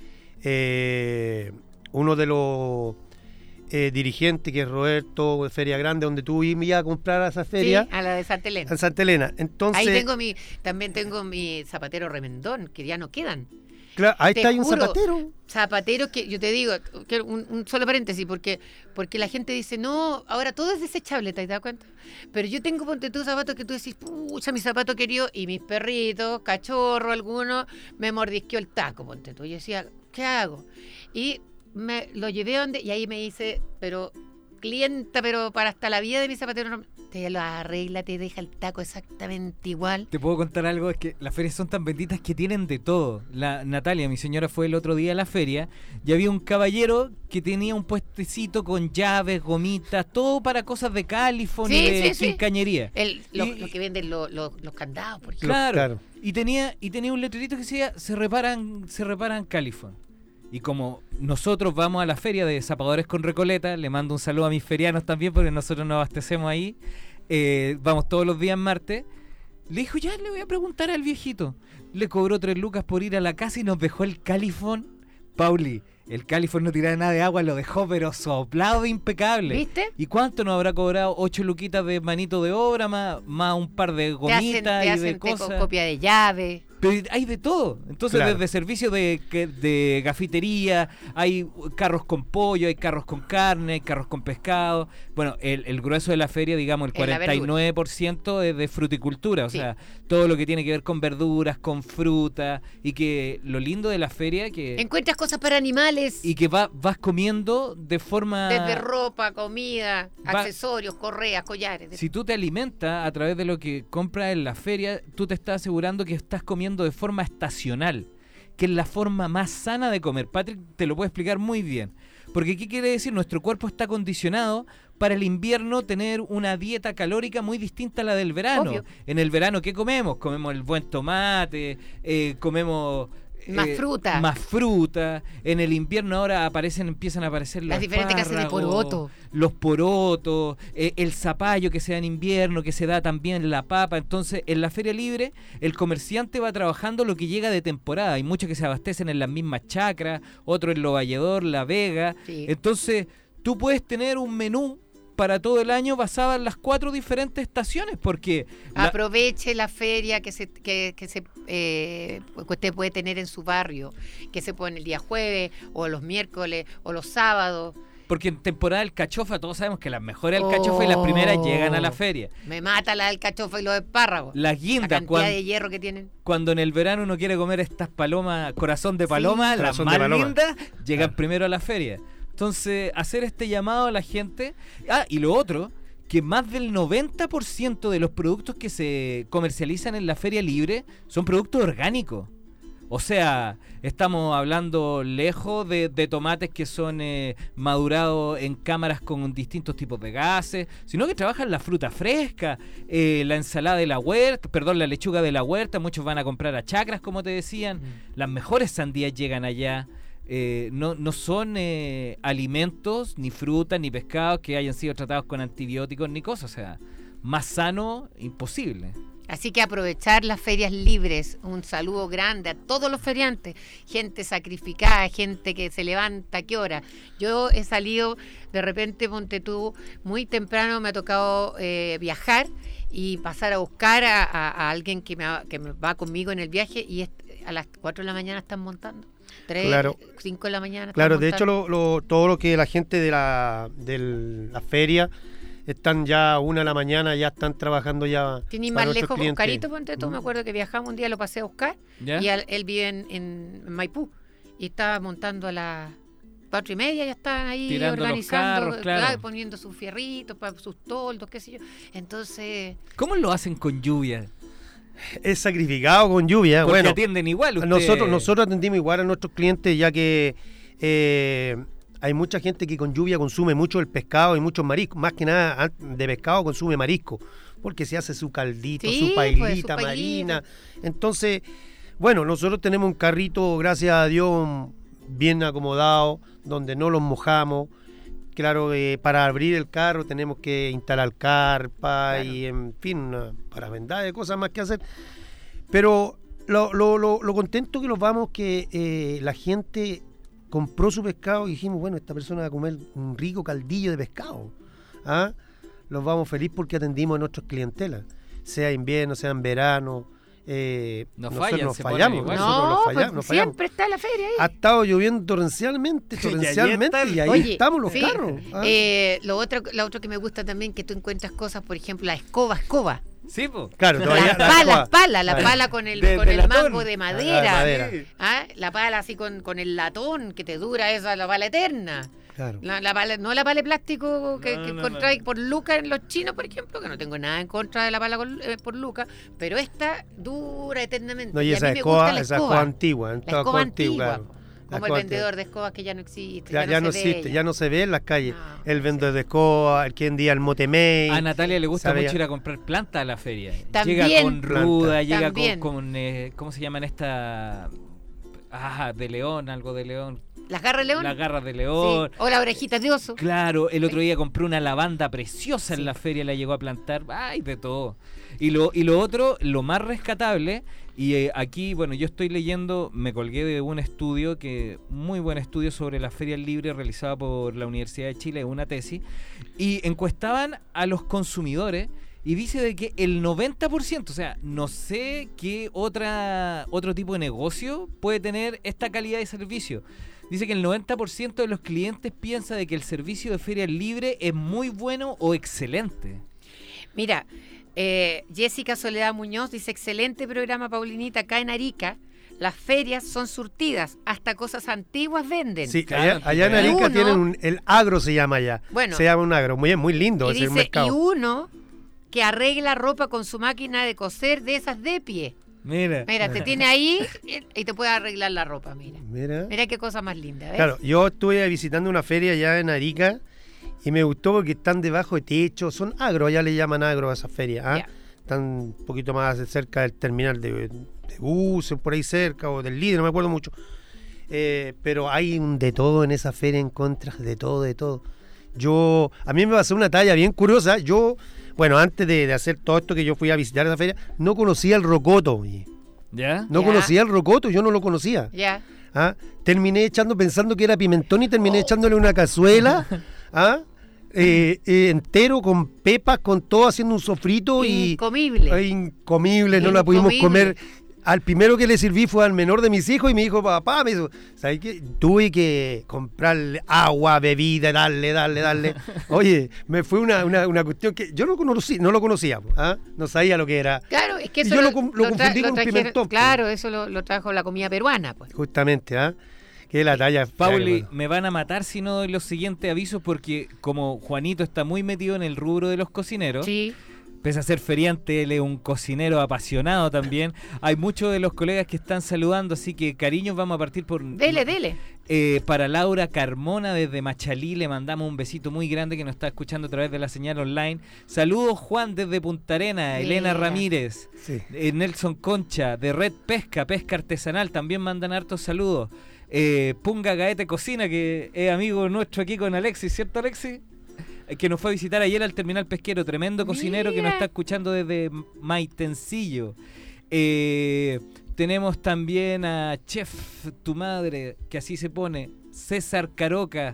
eh, uno de los eh, dirigentes, que es Roberto, de Feria Grande, donde tú ibas a comprar a esa feria, Sí, a la de Santa Elena. en Santa Elena. Entonces, Ahí tengo mi, también tengo mi zapatero remendón, que ya no quedan. claro, ahí te está ahí un juro, zapatero. Zapateros que, yo te digo, que un, un solo paréntesis, porque porque la gente dice, no, ahora todo es desechable, ¿te das cuenta? Pero yo tengo, ponte tú, zapatos que tú decís, pucha, mi zapato querido, y mis perritos, cachorro, alguno, me mordisqueó el taco, ponte tú. Y yo decía, ¿qué hago? Y me lo llevé donde, y ahí me dice, pero clienta, pero para hasta la vida de mi zapatero, no- te lo arregla, te deja el taco exactamente igual. Te puedo contar algo, es que las ferias son tan benditas que tienen de todo. La Natalia, mi señora, fue el otro día a la feria y había un caballero que tenía un puestecito con llaves, gomitas, todo para cosas de califón y Sí, de sí, sí. quincañería. El, lo, Y- lo que venden lo- lo- los candados, por ejemplo. Claro. Claro. Y tenía y tenía un letrerito que decía se reparan se reparan califón. Y como nosotros vamos a la feria de Zapadores con Recoleta, le mando un saludo a mis ferianos también porque nosotros nos abastecemos ahí, eh, vamos todos los días martes, le dijo, ya le voy a preguntar al viejito. Le cobró tres lucas por ir a la casa y nos dejó el califón. Pauli, el califón no tiraba nada de agua, lo dejó pero soplado de impecable. ¿Viste? ¿Y cuánto nos habrá cobrado? Ocho luquitas de manito de obra, más, más un par de Te hacen, gomitas te y hacen de te co- cosas. copia de llave. Pero hay de todo. Entonces, Claro. desde servicio de, que- de gafitería, hay carros con pollo, hay carros con carne, hay carros con pescado. Bueno, el, el grueso de la feria, digamos, el Es la cuarenta y nueve por ciento es de fruticultura. O Sí. sea, todo lo que tiene que ver con verduras, con fruta. Y que lo lindo de la feria que Encuentras cosas para animales. y que va, vas comiendo de forma... Desde ropa, comida, Va- accesorios, correas, collares. de- Si tú te alimentas a través de lo que compras en la feria, tú te estás asegurando que estás comiendo de forma estacional. que es la forma más sana de comer. Patrick te lo puede explicar muy bien. Porque ¿qué quiere decir? Nuestro cuerpo está condicionado para el invierno tener una dieta calórica muy distinta a la del verano. Obvio. En el verano, ¿qué comemos? Comemos el buen tomate, eh, comemos... Más eh, fruta. Más fruta. En el invierno ahora aparecen, empiezan a aparecer los Las diferentes clases de espárragos, poroto. los porotos, eh, el zapallo que se da en invierno, que se da también la papa. Entonces, en la feria libre, el comerciante va trabajando lo que llega de temporada. Hay muchos que se abastecen en las mismas chacras, otros en Lo Valledor, La Vega. Sí. Entonces, tú puedes tener un menú para todo el año basado en las cuatro diferentes estaciones, porque... la- Aproveche la feria que se que, que se eh, que usted puede tener en su barrio, que se pone el día jueves, o los miércoles, o los sábados. Porque en temporada del cachofa, todos sabemos que las mejores alcachofas y las primeras llegan a la feria. Me mata la alcachofa y los espárragos. Las La guindas, cantidad cuan- de hierro que tienen. cuando en el verano uno quiere comer estas palomas, corazón de paloma, las Corazón de más paloma. lindas, llegan Claro. primero a la feria. Entonces, hacer este llamado a la gente. Ah, y lo otro, que más del noventa por ciento de los productos que se comercializan en la feria libre son productos orgánicos. O sea, estamos hablando lejos de, de tomates que son eh, madurados en cámaras con distintos tipos de gases, sino que trabajan la fruta fresca, eh, la ensalada de la huerta, perdón, la lechuga de la huerta. Muchos van a comprar a chacras, como te decían. Las mejores sandías llegan allá. Eh, no, no son eh, alimentos, ni frutas, ni pescados que hayan sido tratados con antibióticos, ni cosas. O sea, más sano, imposible. Así que aprovechar las ferias libres. Un saludo grande a todos los feriantes. Gente sacrificada, gente que se levanta, ¿a qué hora? Yo he salido, de repente, ponte tú, muy temprano me ha tocado eh, viajar y pasar a buscar a, a- a alguien que me, va- que me va conmigo en el viaje, y es- a las cuatro de la mañana están montando. tres, Claro. cinco de la mañana están Claro, de hecho, montando. lo, lo- todo lo que la gente de la, de la feria están ya a una de la mañana, ya están trabajando ya. Sin ir para más nuestros lejos, clientes. Oscarito, ponte tú, me acuerdo que viajamos un día, lo pasé a buscar, ¿Ya? y al- él vive en, en Maipú, y estaba montando a las cuatro y media, ya estaban ahí Tirando los organizando, carros, claro. poniendo sus fierritos, para sus toldos, qué sé yo. Entonces, ¿Cómo lo hacen con lluvia? Es sacrificado con lluvia. Porque Bueno, atienden igual. Usted... nosotros, nosotros atendimos igual a nuestros clientes, ya que eh, hay mucha gente que con lluvia consume mucho el pescado y muchos mariscos. Más que nada an- de pescado consume marisco, porque se hace su caldito, Sí, su pues, su pailita pailita. marina. Entonces, bueno, nosotros tenemos un carrito, gracias a Dios, bien acomodado, donde no los mojamos. Claro, eh, para abrir el carro tenemos que instalar carpa Claro. y, en fin, una parafendad de cosas más que hacer. Pero lo, lo, lo, lo contento que nos vamos que eh, la gente compró su pescado y dijimos, bueno, esta persona va a comer un rico caldillo de pescado. ¿Ah? Los vamos feliz porque atendimos a nuestras clientelas, sea invierno, sea en verano. Eh, No nosotros fallan, nos se ponen fallamos, igual. nosotros no, nos pues fallamos, nos fallamos. siempre está la feria ahí. Ha estado lloviendo torrencialmente, Y ahí torrencialmente, están. y ahí Oye, estamos los sí, carros. ¿ah? Eh, lo otro, lo otro que me gusta también, que tú encuentras cosas, por ejemplo, la escoba, escoba. Sí, pues. Claro, todavía Las la palas, escoba. pala, la Claro. pala con el, De- con de el latón. mango de madera. Ah, de madera. ¿Ah? La pala así con, con el latón, que te dura esa, la pala eterna. Claro. La, la pala, no la pala de plástico que, No, que no, encontráis no. por lucas en los chinos, por ejemplo, que no tengo nada en contra de la pala con- eh, por lucas, pero esta dura eternamente. No, y a esa mí me escoba, gusta la esa escoba. escoba antigua, La esta escoba antigua, antigua, claro. po, La como el escoba vendedor antigua. de escobas que ya no existe. Ya, ya no se ve existe, ya. ya no se ve en las calles. No, el no vendedor se de escoba, el que en día el motemey. A Natalia le gusta Sabía- mucho ir a comprar plantas a la feria. También. Llega con ruda, Planta. llega También. con, con eh, ¿cómo se llaman esta? Ah, de león, algo de león. ¿Las garras de león? Las garras de Sí. león. O las orejitas de oso. Claro, el otro día compré una lavanda preciosa Sí. en la feria, la llegó a plantar, ay, de todo. Y lo, y lo otro, lo más rescatable, y eh, aquí, bueno, yo estoy leyendo, me colgué de un estudio, que muy buen estudio sobre las ferias libres realizada por la Universidad de Chile, una tesis, y encuestaban a los consumidores, y dice de que el noventa por ciento, o sea, no sé qué otra otro tipo de negocio puede tener esta calidad de servicio. Dice que el noventa por ciento de los clientes piensa de que el servicio de feria libre es muy bueno o excelente. Mira, eh, Jessica Soledad Muñoz dice, excelente programa, Paulinita, acá en Arica. Las ferias son surtidas, hasta cosas antiguas venden. Sí, Claro, allá, allá en y Arica uno- tienen un, el agro se llama allá. Bueno. Se llama un agro, muy, muy lindo Y es el dice, y mercado. uno que arregla ropa con su máquina de coser de esas de pie. Mira. Mira, te tiene ahí y te puede arreglar la ropa, mira. Mira. Mira qué cosa más linda, ¿ves? Claro, yo estuve visitando una feria allá en Arica y me gustó porque están debajo de techo, son agro, allá le llaman agro a esas ferias, ¿ah? Ya. Están un poquito más cerca del terminal de, de buses, por ahí cerca, o del líder, no me acuerdo mucho. Eh, pero hay un de todo en esa feria, en contra, de todo, de todo. Yo, a mí me pasó una talla bien curiosa, yo... Bueno, antes de, de hacer todo esto que yo fui a visitar esa feria, no conocía el rocoto. ¿Ya? No Ya. conocía el rocoto, yo no lo conocía. Ya. ¿Ah? Terminé echando, pensando que era pimentón y terminé oh. echándole una cazuela ¿ah? eh, eh, entero con pepas, con todo, haciendo un sofrito. Incomible. Y, eh, incomible, no la pudimos comer. Al primero que le serví fue al menor de mis hijos y me dijo, papá, me dijo, ¿sabes qué? Tuve que comprarle agua, bebida, darle, darle, darle. Oye, me fue una, una, una cuestión que yo no conocí, no lo conocía, ¿ah? No sabía lo que era. Claro, es que y eso yo lo, lo, lo, lo confundí tra- con lo un pimentón. Claro, pues. Eso lo, lo trajo la comida peruana, pues. Justamente, ¿ah? Que la talla. Pauli, me van a matar si no doy los siguientes avisos porque como Juanito está muy metido en el rubro de los cocineros. Sí. Pese a ser feriante, él es un cocinero apasionado también. Hay muchos de los colegas que están saludando, así que cariños, vamos a partir por... Dele, dele. Eh, para Laura Carmona desde Machalí le mandamos un besito muy grande que nos está escuchando a través de la señal online. Saludos Juan desde Punta Arenas, Mira. Elena Ramírez, sí. eh, Nelson Concha de Red Pesca, Pesca Artesanal, también mandan hartos saludos. Eh, Punga Gaete Cocina, que es amigo nuestro aquí con Alexis, ¿cierto Alexis? Que nos fue a visitar ayer al terminal pesquero, tremendo cocinero. Mira. Que nos está escuchando desde Maitencillo. Eh, tenemos también a Chef Tu Madre, que así se pone, César Caroca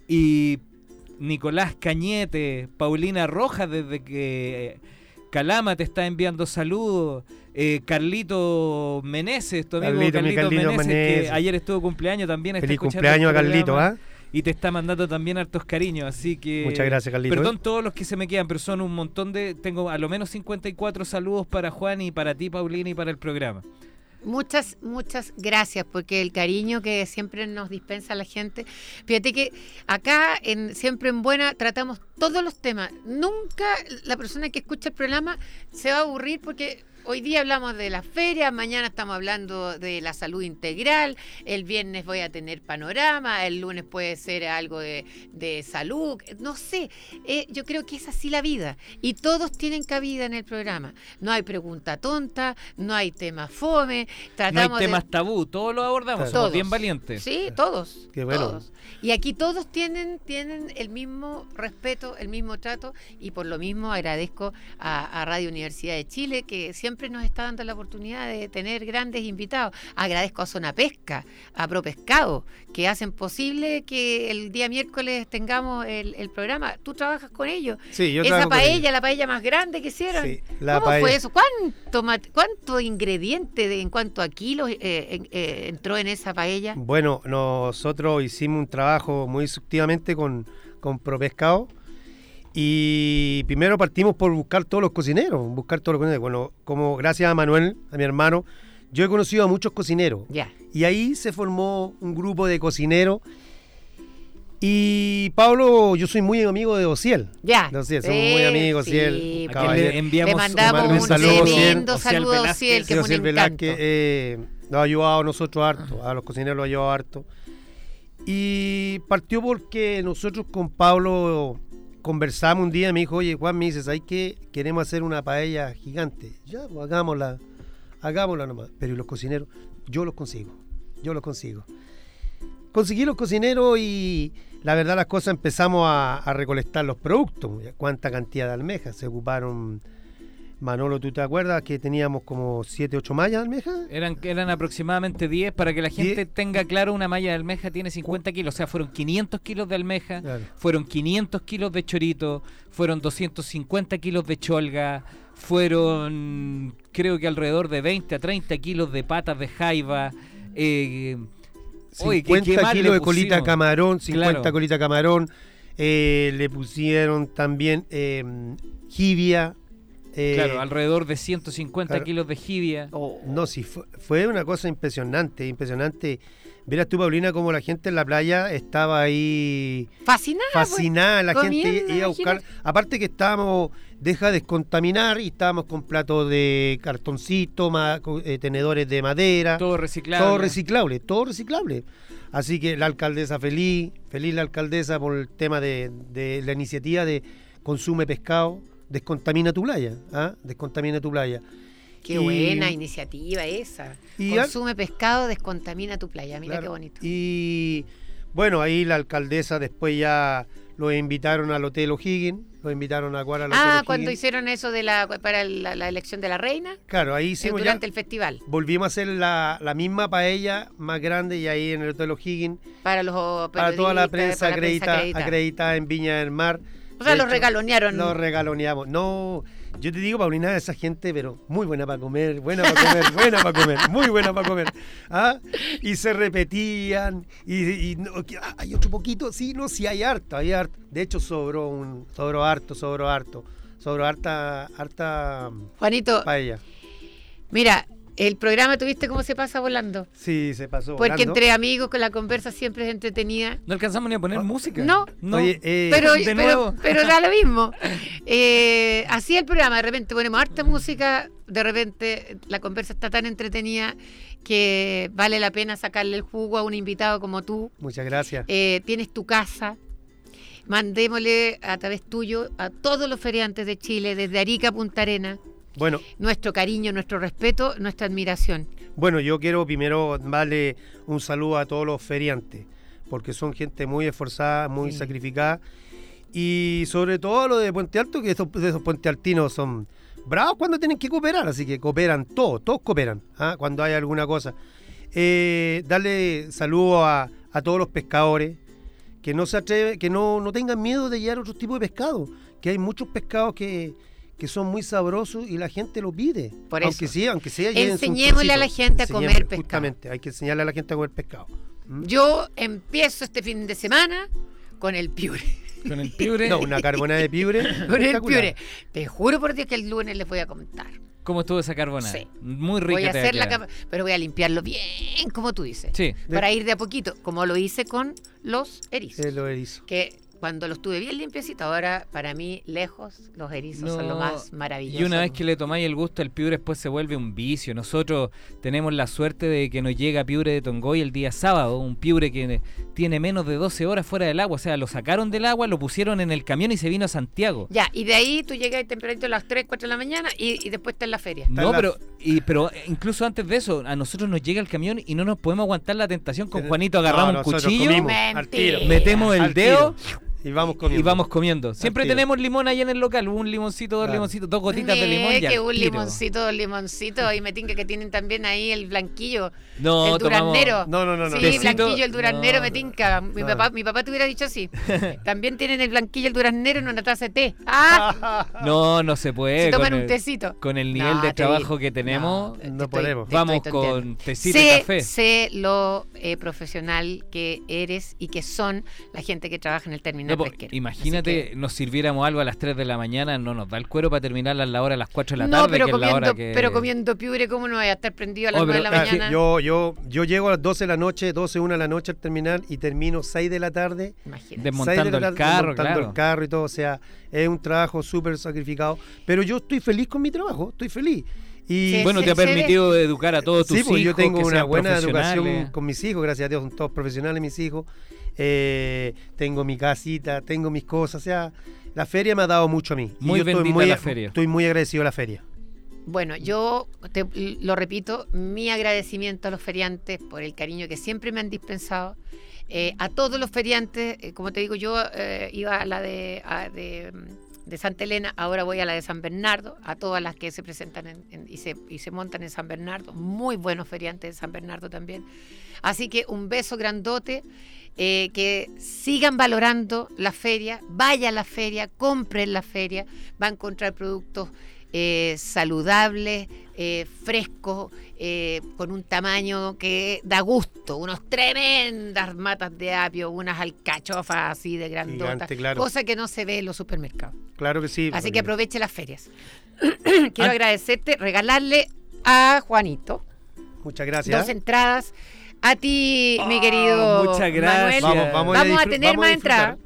y Nicolás Cañete, Paulina Rojas desde que Calama te está enviando saludos, eh, Carlito Meneses, tu amigo Carlito, Carlito, Carlito Meneses, Meneses, que ayer estuvo cumpleaños también. Feliz está cumpleaños a Carlito, ¿ah? Y te está mandando también hartos cariños, así que... Muchas gracias, Carlito. Perdón ¿eh? todos los que se me quedan, pero son un montón de... Tengo a lo menos cincuenta y cuatro saludos para Juan y para ti, Paulina, y para el programa. Muchas, muchas gracias, porque el cariño que siempre nos dispensa la gente. Fíjate que acá, en Siempre en Buena, tratamos todos los temas. Nunca la persona que escucha el programa se va a aburrir porque... Hoy día hablamos de las ferias, mañana estamos hablando de la salud integral, el viernes voy a tener panorama, el lunes puede ser algo de, de salud, no sé, eh, yo creo que es así la vida y todos tienen cabida en el programa. No hay pregunta tonta, no hay tema fome, tratamos no hay temas de... tabú, todos lo abordamos, Todos. somos bien valientes. Sí, todos, Qué bueno. todos. Y aquí todos tienen, tienen el mismo respeto, el mismo trato y por lo mismo agradezco a, a Radio Universidad de Chile que siempre nos está dando la oportunidad de tener grandes invitados. Agradezco a Zona Pesca, a ProPescado, que hacen posible que el día miércoles tengamos el, el programa. Tú trabajas con ellos. Sí, yo Esa trabajo con paella, ellos. la paella más grande que hicieron. Sí, la ¿Cómo paella. fue eso? ¿Cuánto, mat- cuánto ingrediente de, en cuanto a kilos eh, en- eh, entró en esa paella? Bueno, nosotros hicimos un trabajo muy instructivamente con, con ProPescado. Y primero partimos por buscar todos los cocineros, buscar todos los cocineros. Bueno, como gracias a Manuel, a mi hermano, yo he conocido a muchos cocineros. Ya. Y ahí se formó un grupo de cocineros. Y Pablo, yo soy muy amigo de Ociel. Ya. De Ociel, somos muy amigos, Sí, Ociel. pues. caballero. le enviamos Le mandamos un un saludo, tremendo Ociel saludo a Velázquez. Ociel, que Sí, es un Ociel encanto. Velázquez eh, nos ha ayudado a nosotros harto, a los cocineros lo ha ayudado harto. Y partió porque nosotros con Pablo conversamos un día, me dijo, oye Juan, me dice, ¿sabes qué? Queremos hacer una paella gigante. Ya, pues hagámosla, hagámosla nomás. Pero ¿y los cocineros? Yo los consigo, yo los consigo. Conseguí los cocineros y la verdad las cosas empezamos a, a recolectar los productos. ¿Cuánta cantidad de almejas? Se ocuparon... Manolo, ¿tú te acuerdas que teníamos como siete, ocho mallas de almeja? Eran, eran aproximadamente diez, para que la gente diez. tenga claro, una malla de almeja tiene cincuenta kilos, o sea, fueron quinientos kilos de almeja, Claro. fueron quinientos kilos de chorito, fueron doscientos cincuenta kilos de cholga, fueron creo que alrededor de veinte a treinta kilos de patas de jaiba, eh, oye, ¿qué- qué cincuenta más le kilos de colita pusimos? camarón, cincuenta Claro. colita camarón, eh, le pusieron también eh, jibia. eh, Claro, alrededor de ciento cincuenta claro. kilos de jibia. No, sí, fue, fue una cosa impresionante, impresionante. Verás tú, Paulina, como la gente en la playa estaba ahí Fascinada. fascinada, la pues, gente comiendo, iba a buscar, imagínate. aparte que estábamos deja descontaminar y estábamos con platos de cartoncito, ma, eh, tenedores de madera. Todo reciclable. Todo reciclable, todo reciclable. Así que la alcaldesa feliz, feliz la alcaldesa por el tema de, de la iniciativa de consume pescado, descontamina tu playa, ¿ah? Descontamina tu playa. Qué y, buena iniciativa esa. Y Consume pescado, descontamina tu playa. Mira, claro, qué bonito. Y bueno, ahí la alcaldesa después ya lo invitaron al Hotel O'Higgins, lo invitaron a jugar al Hotel Ah, O'Higgins. cuando hicieron eso de la para la, la elección de la reina. Claro, ahí hicimos eh, durante ya, el festival. Volvimos a hacer la, la misma paella más grande y ahí en el Hotel O'Higgins. Para los para toda la prensa acreditada acredita en Viña del Mar. O sea, de los hecho, regalonearon. Los regaloneamos. No, yo te digo, Paulina, esa gente, pero muy buena para comer, buena para comer, buena para comer, muy buena para comer. ¿Ah? Y se repetían, y, y no, ah, hay otro poquito, sí, no, sí hay harto, hay harto. De hecho, sobró un, sobró harto, sobró harto, sobró harta, harta Juanito, paella. Mira, el programa, ¿tuviste cómo se pasa volando? Sí, se pasó Porque volando. Entre amigos, con la conversa siempre es entretenida. No alcanzamos ni a poner oh, música. No, no. Oye, eh, pero, de pero, nuevo. pero da lo mismo. Eh, así el programa, de repente ponemos harta música, de repente la conversa está tan entretenida que vale la pena sacarle el jugo a un invitado como tú. Muchas gracias. Eh, tienes tu casa. Mandémosle a través tuyo a todos los feriantes de Chile, desde Arica a Punta Arenas, bueno, nuestro cariño, nuestro respeto, nuestra admiración. Bueno, yo quiero primero darle un saludo a todos los feriantes, porque son gente muy esforzada, muy sí. sacrificada, y sobre todo los de Puente Alto, que esos, esos puentealtinos son bravos cuando tienen que cooperar, así que cooperan todos, todos cooperan, ¿ah? Cuando hay alguna cosa. Eh, darle saludo a, a todos los pescadores, que no se atreve, que no, no tengan miedo de llevar otro tipo de pescado, que hay muchos pescados que que son muy sabrosos y la gente lo pide. Por aunque eso. sea, aunque sea enseñémosle a la gente a comer pescado. Justamente, hay que enseñarle a la gente a comer pescado. ¿Mm? Yo empiezo este fin de semana con el piure. ¿Con el piure? No, una carbonada de piure. Con el piure. Te juro por Dios que el lunes les voy a contar. ¿Cómo estuvo esa carbonada? Sí. Muy rica. Voy a hacer la capa, pero voy a limpiarlo bien, como tú dices. Sí. Para ir de a poquito, como lo hice con los erizos. Eh, los erizos. Que cuando los tuve bien limpiecitos, ahora para mí, lejos, los erizos no, son lo más maravilloso. Y una vez que le tomáis el gusto al piure, después se vuelve un vicio. Nosotros tenemos la suerte de que nos llega piure de Tongoy el día sábado, un piure que tiene menos de doce horas fuera del agua. O sea, lo sacaron del agua, lo pusieron en el camión y se vino a Santiago. Ya, y de ahí tú llegas tempranito a las tres, cuatro de la mañana y, y después está en la feria. No, pero, y, pero incluso antes de eso, a nosotros nos llega el camión y no nos podemos aguantar la tentación. Con Juanito agarramos no, un cuchillo, comimos, al tiro, metemos el al dedo... Tiro. Y vamos comiendo. Y vamos comiendo. Siempre tenemos limón ahí en el local. Un limoncito, dos claro. limoncitos, dos gotitas nee, de limón. Y que un tiro. limoncito, dos limoncitos. Y me tinca que tienen también ahí el blanquillo. No, el duraznero. No, no, no. Sí, Tecito, blanquillo, el duraznero, no, me tinca. Mi, no. papá, mi papá te hubiera dicho así. También tienen el blanquillo, el duraznero en una taza de té. ¡Ah! No, no se puede. Se toman con un el, tecito. Con el nivel no, de trabajo vi, que tenemos, no, no estoy, podemos. Vamos con tecito y café. Sé lo eh, profesional que eres y que son la gente que trabaja en el terminal no, pesquero. Imagínate, nos sirviéramos algo a las tres de la mañana, no nos da el cuero para terminar a la hora a las cuatro de la no, tarde, pero que comiendo, es la hora que... pero comiendo piure, ¿cómo no vaya a estar prendido a las oh, nueve de la pero, mañana? Yo, yo, yo llego a las doce de la noche, doce, una de la noche al terminar y termino seis de la tarde. Imagínate. Desmontando de la el tarde, carro, desmontando claro. el carro y todo, o sea, es un trabajo súper sacrificado, pero yo estoy feliz con mi trabajo, estoy feliz. Y sí, bueno, sí, te ha permitido ve. educar a todos tus sí, pues, hijos. yo tengo que una sean buena educación profesionales. con mis hijos, gracias a Dios, son todos profesionales mis hijos. Eh, tengo mi casita, tengo mis cosas, o sea, la feria me ha dado mucho a mí. Muy y yo bendita estoy muy, la feria. Estoy muy agradecido a la feria. Bueno, yo te, lo repito, mi agradecimiento a los feriantes por el cariño que siempre me han dispensado. Eh, a todos los feriantes, eh, como te digo, yo eh, iba a la de, a, de, de Santa Elena, ahora voy a la de San Bernardo, a todas las que se presentan en, en, y, se, y se montan en San Bernardo, muy buenos feriantes de San Bernardo también. Así que un beso grandote. Eh, que sigan valorando la feria, vaya a la feria, compren la feria, va a encontrar productos eh, saludables, eh, frescos, eh, con un tamaño que da gusto, unos tremendas matas de apio, unas alcachofas así de grandotas, Gigante, claro. cosa que no se ve en los supermercados. Claro que sí. Así que aproveche las ferias. Quiero ah. agradecerte, regalarle a Juanito muchas gracias. dos entradas. A ti, oh, mi querido muchas gracias. Manuel, vamos, vamos, vamos a, a, tener vamos más a entradas.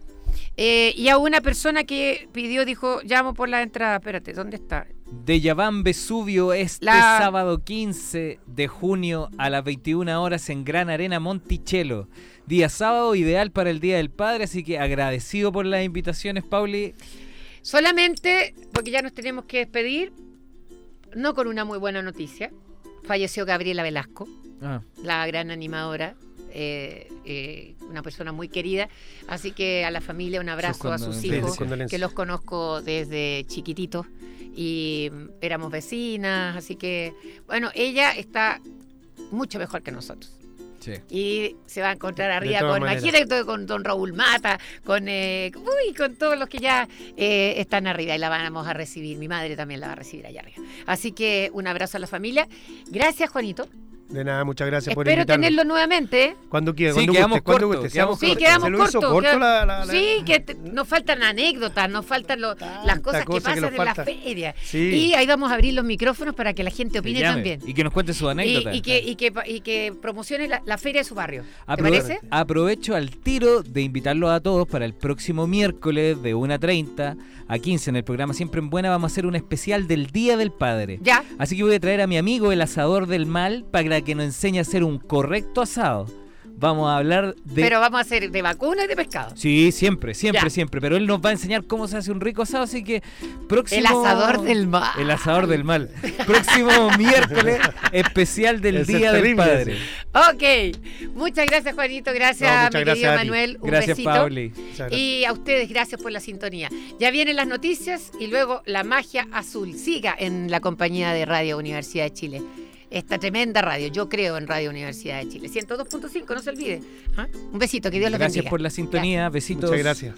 Eh, y a una persona que pidió, dijo, llamo por la entrada. Espérate, ¿dónde está? De Yaván Vesubio este La- sábado quince de junio a las veintiuna horas en Gran Arena Monticello. Día sábado ideal para el Día del Padre, así que agradecido por las invitaciones, Pauli. Solamente, porque ya nos tenemos que despedir, no con una muy buena noticia. Falleció Gabriela Velasco, Ah, la gran animadora, eh, eh, una persona muy querida. Así que a la familia un abrazo, a sus condolencias. hijos, Condolencias. que los conozco desde chiquititos y mm, éramos vecinas. Así que, bueno, ella está mucho mejor que nosotros. sí. Y se va a encontrar arriba todas con, maneras. imagínate, con don Raúl Mata, con, eh, uy, con todos los que ya eh, están arriba y la vamos a recibir. Mi madre también la va a recibir allá arriba. Así que un abrazo a la familia. Gracias, Juanito. De nada, muchas gracias por Espero invitarme. tenerlo nuevamente. ¿eh? Cuando quiera, Sí, cuando quedamos guste, cuando cortos, guste. quedamos Seamos Sí, cortos. quedamos ¿Se lo hizo cortos. corto queda- la- la- la- Sí, que te- nos faltan anécdotas, nos faltan lo- las cosas que cosa que pasan nos en la falta. feria. Sí. Y ahí vamos a abrir los micrófonos para que la gente Que opine llame también. y que nos cuente su Y, anécdota. y que, y, que, y que promocione la, la feria de su barrio. ¿Te Aprove- parece? Aprovecho al tiro de invitarlos a todos para el próximo miércoles de una treinta a quince en el programa Siempre en Buena. Vamos a hacer un especial del Día del Padre. Ya. Así que voy a traer a mi amigo el asador del mal para que nos enseñe a hacer un correcto asado. Vamos a hablar de... Pero vamos a hacer de vacuna y de pescado. Sí, siempre, siempre, Ya. siempre. Pero él nos va a enseñar cómo se hace un rico asado, así que próximo... El asador del mal. El asador del mal. Próximo miércoles, especial del Ese es Día del terrible Padre. ese. Ok. Muchas gracias, Juanito. Gracias, No, muchas mi gracias querido a ti. Manuel. Un Gracias, besito. Pauli. Muchas gracias. Y a ustedes, gracias por la sintonía. Ya vienen las noticias y luego la magia azul. Siga en la compañía de Radio Universidad de Chile. Esta tremenda radio. Yo creo en Radio Universidad de Chile. ciento dos punto cinco, no se olvide. ¿Ah? Un besito, que Dios los Gracias bendiga. por la sintonía. Besitos. Muchas gracias.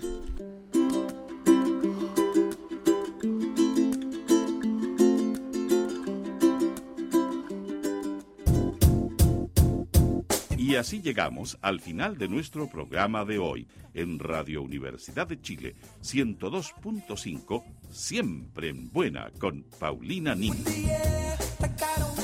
Y así llegamos al final de nuestro programa de hoy en Radio Universidad de Chile ciento dos punto cinco, Siempre en Buena, con Paulina Nin. Yeah, like I don't